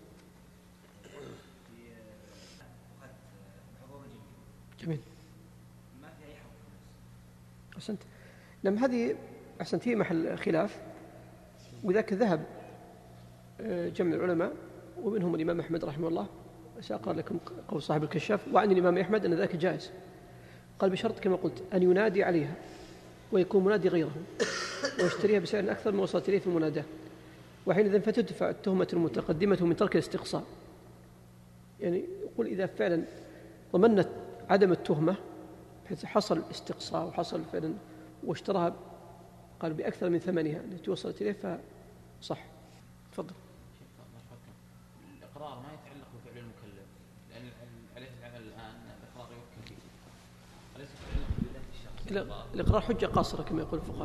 جميل. ما في أي حق. أحسنت. نعم هذه أحسنت، هي محل خلاف، وذاك ذهب جمع العلماء ومنهم الإمام أحمد رحمه الله، سأقرأ لكم قول صاحب الكشاف: وعن الإمام أحمد أن ذاك جائز، قال بشرط كما قلت أن ينادي عليها ويكون منادي غيره ويشتريها بسعر أكثر ما وصلت إليه في المناداة، وحينئذ فتدفع التهمة المتقدمة من ترك الاستقصاء. يعني يقول إذا فعلا ضمنت عدم التهمة بحيث حصل استقصاء وحصل فعلا واشتراها قال بأكثر من ثمنها التي وصلت إليه فصح. تفضل. الإقرار ما يتعلق بفعل المكلف، لأن عليه العمل الآن الإقرار يوكل فيه، وليس يتعلق بذات الشخص. الإقرار حجة قاصرة كما يقول الفقهاء.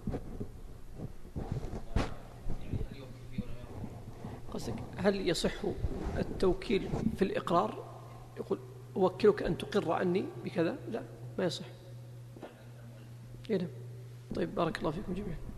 قصدك هل يصح التوكيل في الإقرار؟ يقول أوكلك أن تقر عني بكذا؟ لا، ما يصح. طيب بارك الله فيكم جميعا.